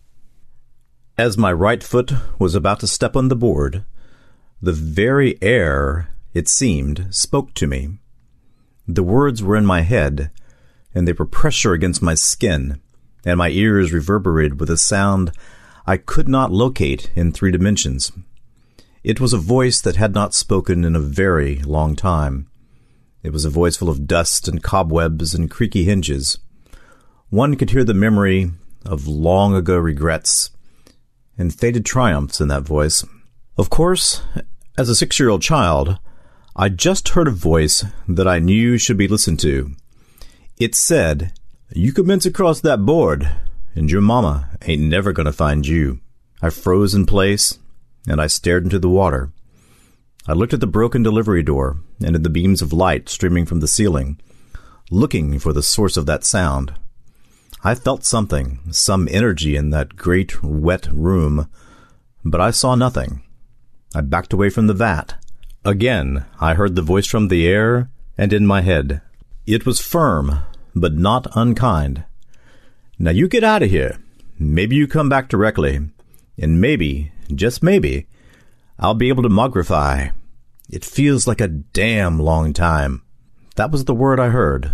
As my right foot was about to step on the board, the very air, it seemed, spoke to me. The words were in my head, and they were pressure against my skin, and my ears reverberated with a sound I could not locate in three dimensions. It was a voice that had not spoken in a very long time. It was a voice full of dust and cobwebs and creaky hinges. One could hear the memory of long-ago regrets and faded triumphs in that voice. Of course, as a six-year-old child, I just heard a voice that I knew should be listened to. It said, "You commence across that board, and your mama ain't never gonna find you." I froze in place, and I stared into the water. I looked at the broken delivery door and at the beams of light streaming from the ceiling, looking for the source of that sound. I felt something, some energy in that great, wet room, but I saw nothing. I backed away from the vat. Again, I heard the voice from the air and in my head. It was firm, but not unkind. "Now you get out of here. Maybe you come back directly, and maybe, just maybe, I'll be able to mogrify. It feels like a damn long time." That was the word I heard.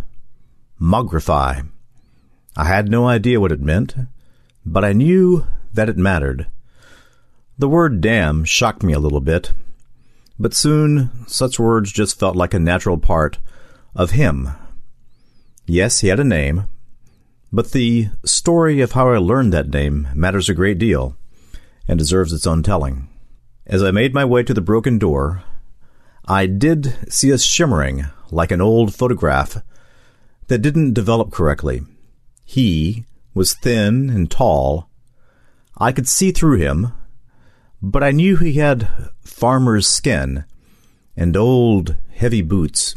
Mogrify. I had no idea what it meant, but I knew that it mattered. The word damn shocked me a little bit, but soon such words just felt like a natural part of him. Yes, he had a name, but the story of how I learned that name matters a great deal and deserves its own telling. As I made my way to the broken door, I did see a shimmering like an old photograph that didn't develop correctly. He was thin and tall. I could see through him, but I knew he had farmer's skin and old, heavy boots.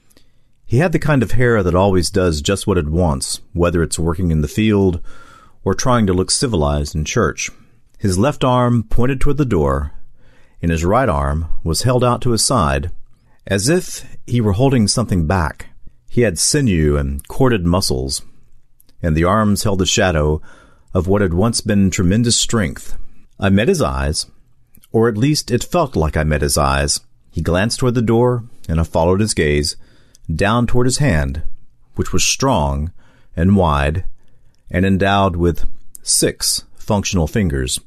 He had the kind of hair that always does just what it wants, whether it's working in the field or trying to look civilized in church. His left arm pointed toward the door, and his right arm was held out to his side, as if he were holding something back. He had sinew and corded muscles, and the arms held the shadow of what had once been tremendous strength. I met his eyes, or at least it felt like I met his eyes. He glanced toward the door, and I followed his gaze, down toward his hand, which was strong and wide, and endowed with six functional fingers.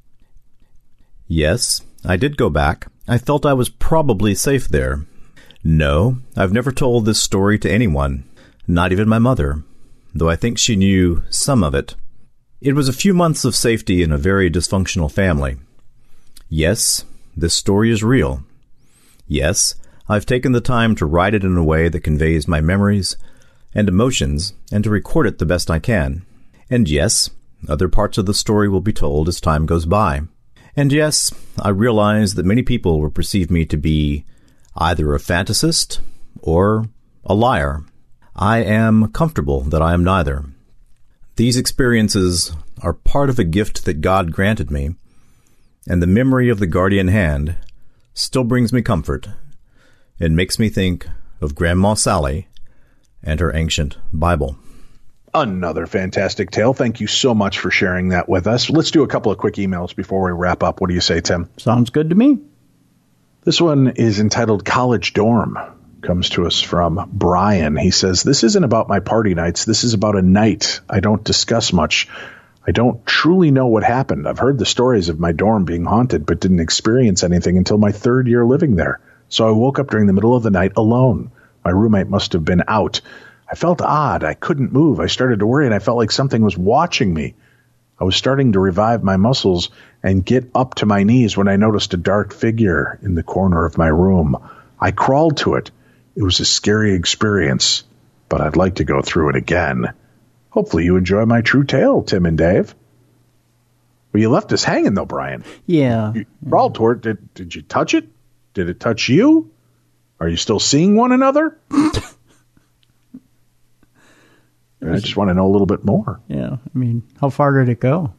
Yes, I did go back. I felt I was probably safe there. No, I've never told this story to anyone, not even my mother, though I think she knew some of it. It was a few months of safety in a very dysfunctional family. Yes, this story is real. Yes, I've taken the time to write it in a way that conveys my memories and emotions and to record it the best I can. And yes, other parts of the story will be told as time goes by. And yes, I realize that many people will perceive me to be either a fantasist or a liar. I am comfortable that I am neither. These experiences are part of a gift that God granted me, and the memory of the guardian hand still brings me comfort and makes me think of Grandma Sally and her ancient Bible. Another fantastic tale. Thank you so much for sharing that with us. Let's do a couple of quick emails before we wrap up. What do you say, Tim? Sounds good to me. This one is entitled College Dorm. Comes to us from Brian. He says, this isn't about my party nights. This is about a night I don't discuss much. I don't truly know what happened. I've heard the stories of my dorm being haunted, but didn't experience anything until my third year living there. So I woke up during the middle of the night alone. My roommate must have been out. I felt odd. I couldn't move. I started to worry, and I felt like something was watching me. I was starting to revive my muscles and get up to my knees when I noticed a dark figure in the corner of my room. I crawled to it. It was a scary experience, but I'd like to go through it again. Hopefully you enjoy my true tale, Tim and Dave. Well, you left us hanging, though, Brian. Yeah. You crawled toward it. Did, did you touch it? Did it touch you? Are you still seeing one another? I just want to know a little bit more. Yeah. I mean, how far did it go?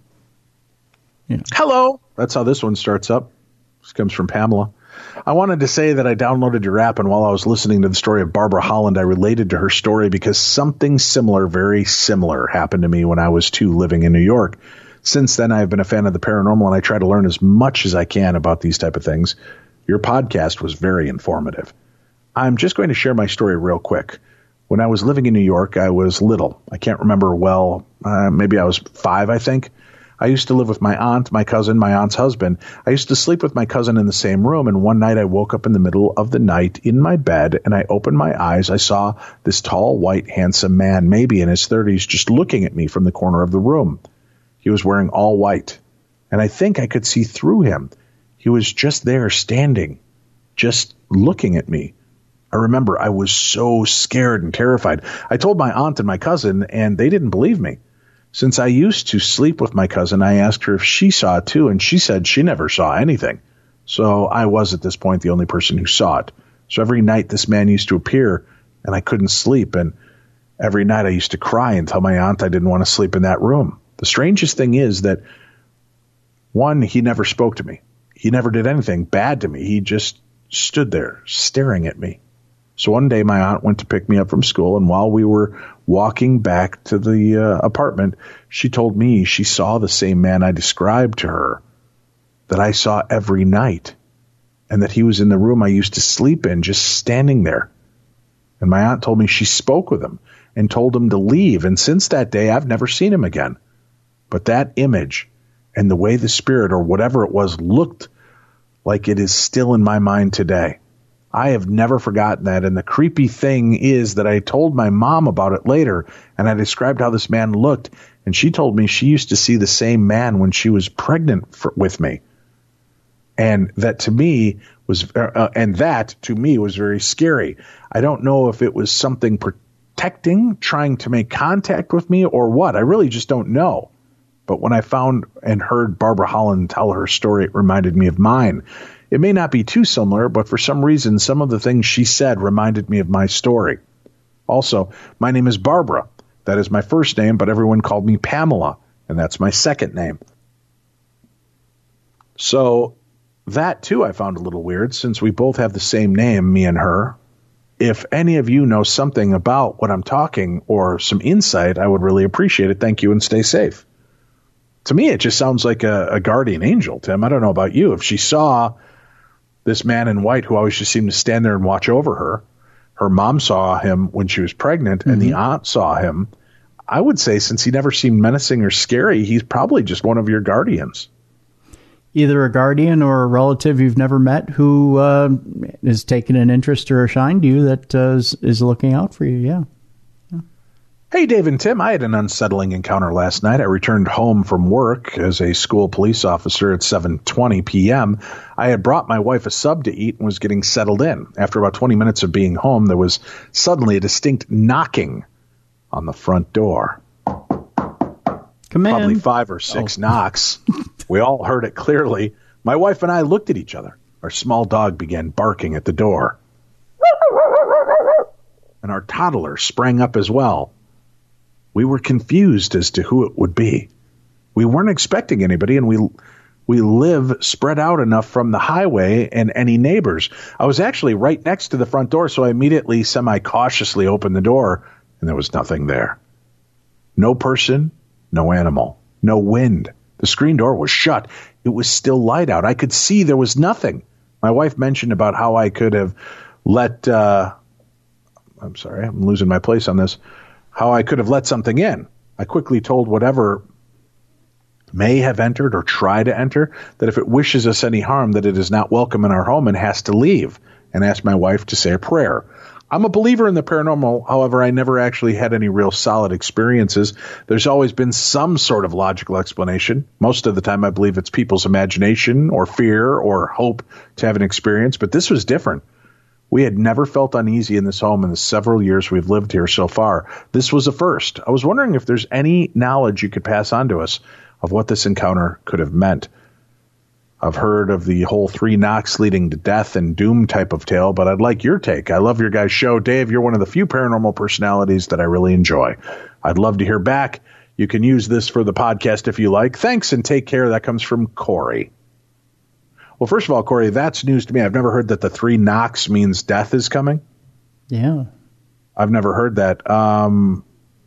Yeah. Hello. That's how this one starts up. This comes from Pamela. I wanted to say that I downloaded your app, and while I was listening to the story of Barbara Holland, I related to her story because something similar, very similar, happened to me when I was two living in New York. Since then, I've been a fan of the paranormal, and I try to learn as much as I can about these type of things. Your podcast was very informative. I'm just going to share my story real quick. When I was living in New York, I was little. I can't remember well. Uh, maybe I was five, I think. I used to live with my aunt, my cousin, my aunt's husband. I used to sleep with my cousin in the same room, and one night I woke up in the middle of the night in my bed, and I opened my eyes. I saw this tall, white, handsome man, maybe in his thirties, just looking at me from the corner of the room. He was wearing all white, and I think I could see through him. He was just there, standing, just looking at me. I remember I was so scared and terrified. I told my aunt and my cousin, and they didn't believe me. Since I used to sleep with my cousin, I asked her if she saw it too, and she said she never saw anything. So I was at this point the only person who saw it. So every night this man used to appear, and I couldn't sleep, and every night I used to cry and tell my aunt I didn't want to sleep in that room. The strangest thing is that, one, he never spoke to me. He never did anything bad to me. He just stood there staring at me. So one day my aunt went to pick me up from school, and while we were walking back to the uh, apartment, she told me she saw the same man I described to her that I saw every night, and that he was in the room I used to sleep in, just standing there. And my aunt told me she spoke with him and told him to leave, and since that day I've never seen him again. But that image and the way the spirit or whatever it was looked like it is still in my mind today. I have never forgotten that, and the creepy thing is that I told my mom about it later, and I described how this man looked, and she told me she used to see the same man when she was pregnant for, with me, and that to me was, uh, and that to me was very scary. I don't know if it was something protecting, trying to make contact with me, or what. I really just don't know. But when I found and heard Barbara Holland tell her story, it reminded me of mine. It may not be too similar, but for some reason, some of the things she said reminded me of my story. Also, my name is Barbara. That is my first name, but everyone called me Pamela, and that's my second name. So that, too, I found a little weird, since we both have the same name, me and her. If any of you know something about what I'm talking or some insight, I would really appreciate it. Thank you, and stay safe. To me, it just sounds like a, a guardian angel, Tim. I don't know about you. If she saw this man in white who always just seemed to stand there and watch over her, her mom saw him when she was pregnant, mm-hmm. and the aunt saw him, I would say since he never seemed menacing or scary, he's probably just one of your guardians. Either a guardian or a relative you've never met who uh, is taking an interest or a shine to you that uh, is, is looking out for you, yeah. Hey, Dave and Tim, I had an unsettling encounter last night. I returned home from work as a school police officer at seven twenty p.m. I had brought my wife a sub to eat and was getting settled in. After about twenty minutes of being home, there was suddenly a distinct knocking on the front door. Come in. Probably five or six oh. knocks. We all heard it clearly. My wife and I looked at each other. Our small dog began barking at the door. And our toddler sprang up as well. We were confused as to who it would be. We weren't expecting anybody, and we we live spread out enough from the highway and any neighbors. I was actually right next to the front door, so I immediately semi-cautiously opened the door, and there was nothing there. No person, no animal, no wind. The screen door was shut. It was still light out. I could see there was nothing. My wife mentioned about how I could have let, uh, I'm sorry, I'm losing my place on this, how I could have let something in. I quickly told whatever may have entered or try to enter that if it wishes us any harm, that it is not welcome in our home and has to leave, and asked my wife to say a prayer. I'm a believer in the paranormal. However, I never actually had any real solid experiences. There's always been some sort of logical explanation. Most of the time, I believe it's people's imagination or fear or hope to have an experience, but this was different. We had never felt uneasy in this home in the several years we've lived here so far. This was a first. I was wondering if there's any knowledge you could pass on to us of what this encounter could have meant. I've heard of the whole three knocks leading to death and doom type of tale, but I'd like your take. I love your guys' show. Dave, you're one of the few paranormal personalities that I really enjoy. I'd love to hear back. You can use this for the podcast if you like. Thanks and take care. That comes from Corey. Well, first of all, Corey, that's news to me. I've never heard that the three knocks means death is coming. Yeah. I've never heard that. Um,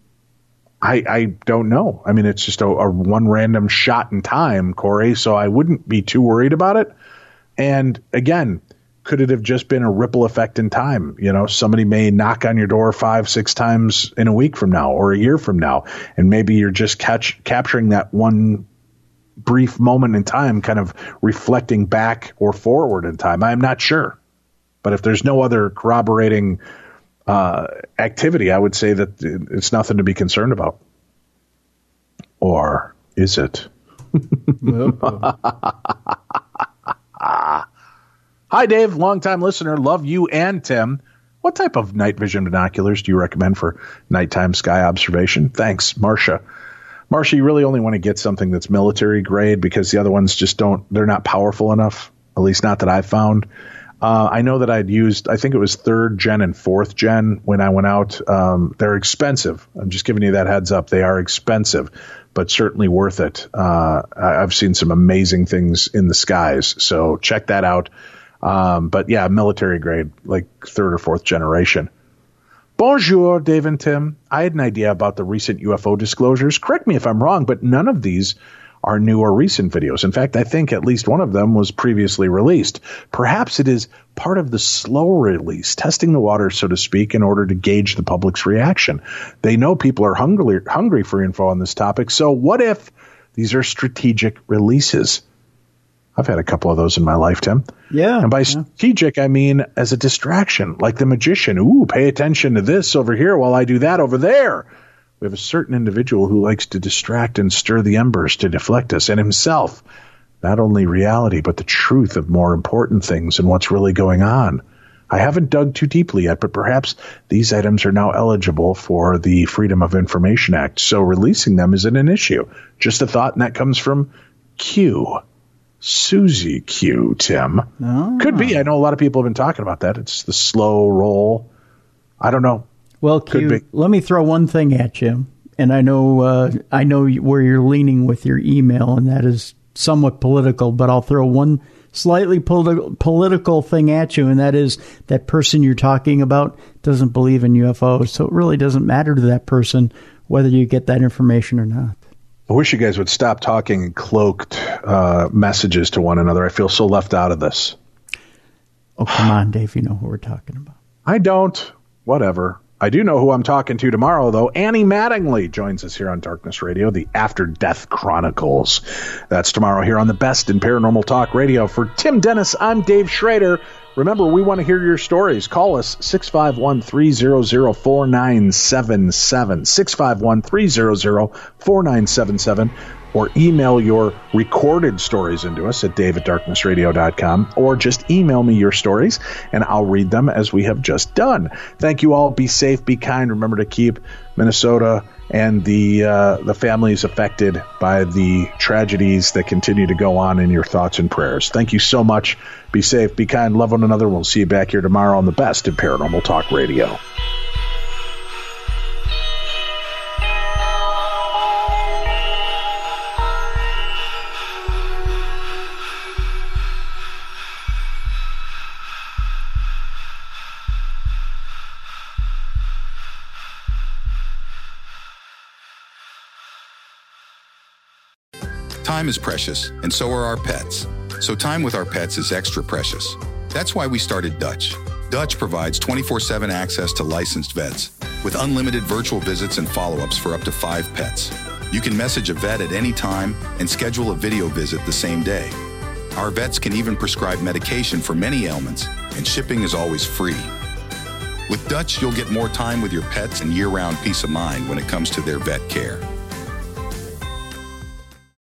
I, I don't know. I mean, it's just a, a one random shot in time, Corey, so I wouldn't be too worried about it. And again, could it have just been a ripple effect in time? You know, somebody may knock on your door five, six times in a week from now or a year from now, and maybe you're just catch, capturing that one brief moment in time, kind of reflecting back or forward in time. I'm not sure. But if there's no other corroborating uh, activity, I would say that it's nothing to be concerned about. Or is it? Hi, Dave, longtime listener. Love you and Tim. What type of night vision binoculars do you recommend for nighttime sky observation? Thanks, Marcia. Marcia, you really only want to get something that's military grade because the other ones just don't, they're not powerful enough, at least not that I've found. Uh, I know that I'd used, I think it was third gen and fourth gen when I went out. Um, they're expensive. I'm just giving you that heads up. They are expensive, but certainly worth it. Uh, I've seen some amazing things in the skies, so check that out. Um, but yeah, military grade, like third or fourth generation. Bonjour, Dave and Tim. I had an idea about the recent U F O disclosures. Correct me if I'm wrong, but none of these are new or recent videos. In fact, I think at least one of them was previously released. Perhaps it is part of the slow release, testing the water, so to speak, in order to gauge the public's reaction. They know people are hungry, hungry for info on this topic, so what if these are strategic releases? I've had a couple of those in my life, Tim. Yeah. And by yeah. strategic, I mean as a distraction, like the magician. Ooh, pay attention to this over here while I do that over there. We have a certain individual who likes to distract and stir the embers to deflect us, and himself, not only reality, but the truth of more important things and what's really going on. I haven't dug too deeply yet, but perhaps these items are now eligible for the Freedom of Information Act, so releasing them isn't an issue. Just a thought, and that comes from Q. Susie Q, Tim. Oh. Could be. I know a lot of people have been talking about that. It's the slow roll. I don't know. Well, Q, let me throw one thing at you, and I know uh, I know where you're leaning with your email, and that is somewhat political, but I'll throw one slightly politi- political thing at you, and that is that person you're talking about doesn't believe in U F Os, so it really doesn't matter to that person whether you get that information or not. I wish you guys would stop talking in cloaked uh, messages to one another. I feel so left out of this. Oh, come on, Dave. You know who we're talking about. I don't. Whatever. I do know who I'm talking to tomorrow, though. Annie Mattingly joins us here on Darkness Radio, the After Death Chronicles. That's tomorrow here on the Best in Paranormal Talk Radio. For Tim Dennis, I'm Dave Schrader. Remember, we want to hear your stories. Call us six five one, three zero zero, four nine seven seven. six five one, three zero zero, four nine seven seven. or email your recorded stories into us at dave at darkness radio dot com, or just email me your stories and I'll read them as we have just done. Thank you all. Be safe, be kind. Remember to keep Minnesota and the uh, the families affected by the tragedies that continue to go on in your thoughts and prayers. Thank you so much. Be safe, be kind, love one another. We'll see you back here tomorrow on the best in Paranormal Talk Radio. Time is precious, and so are our pets. So time with our pets is extra precious. That's why we started Dutch. Dutch provides twenty-four seven access to licensed vets with unlimited virtual visits and follow-ups for up to five pets. You can message a vet at any time and schedule a video visit the same day. Our vets can even prescribe medication for many ailments, and shipping is always free. With Dutch, you'll get more time with your pets and year-round peace of mind when it comes to their vet care.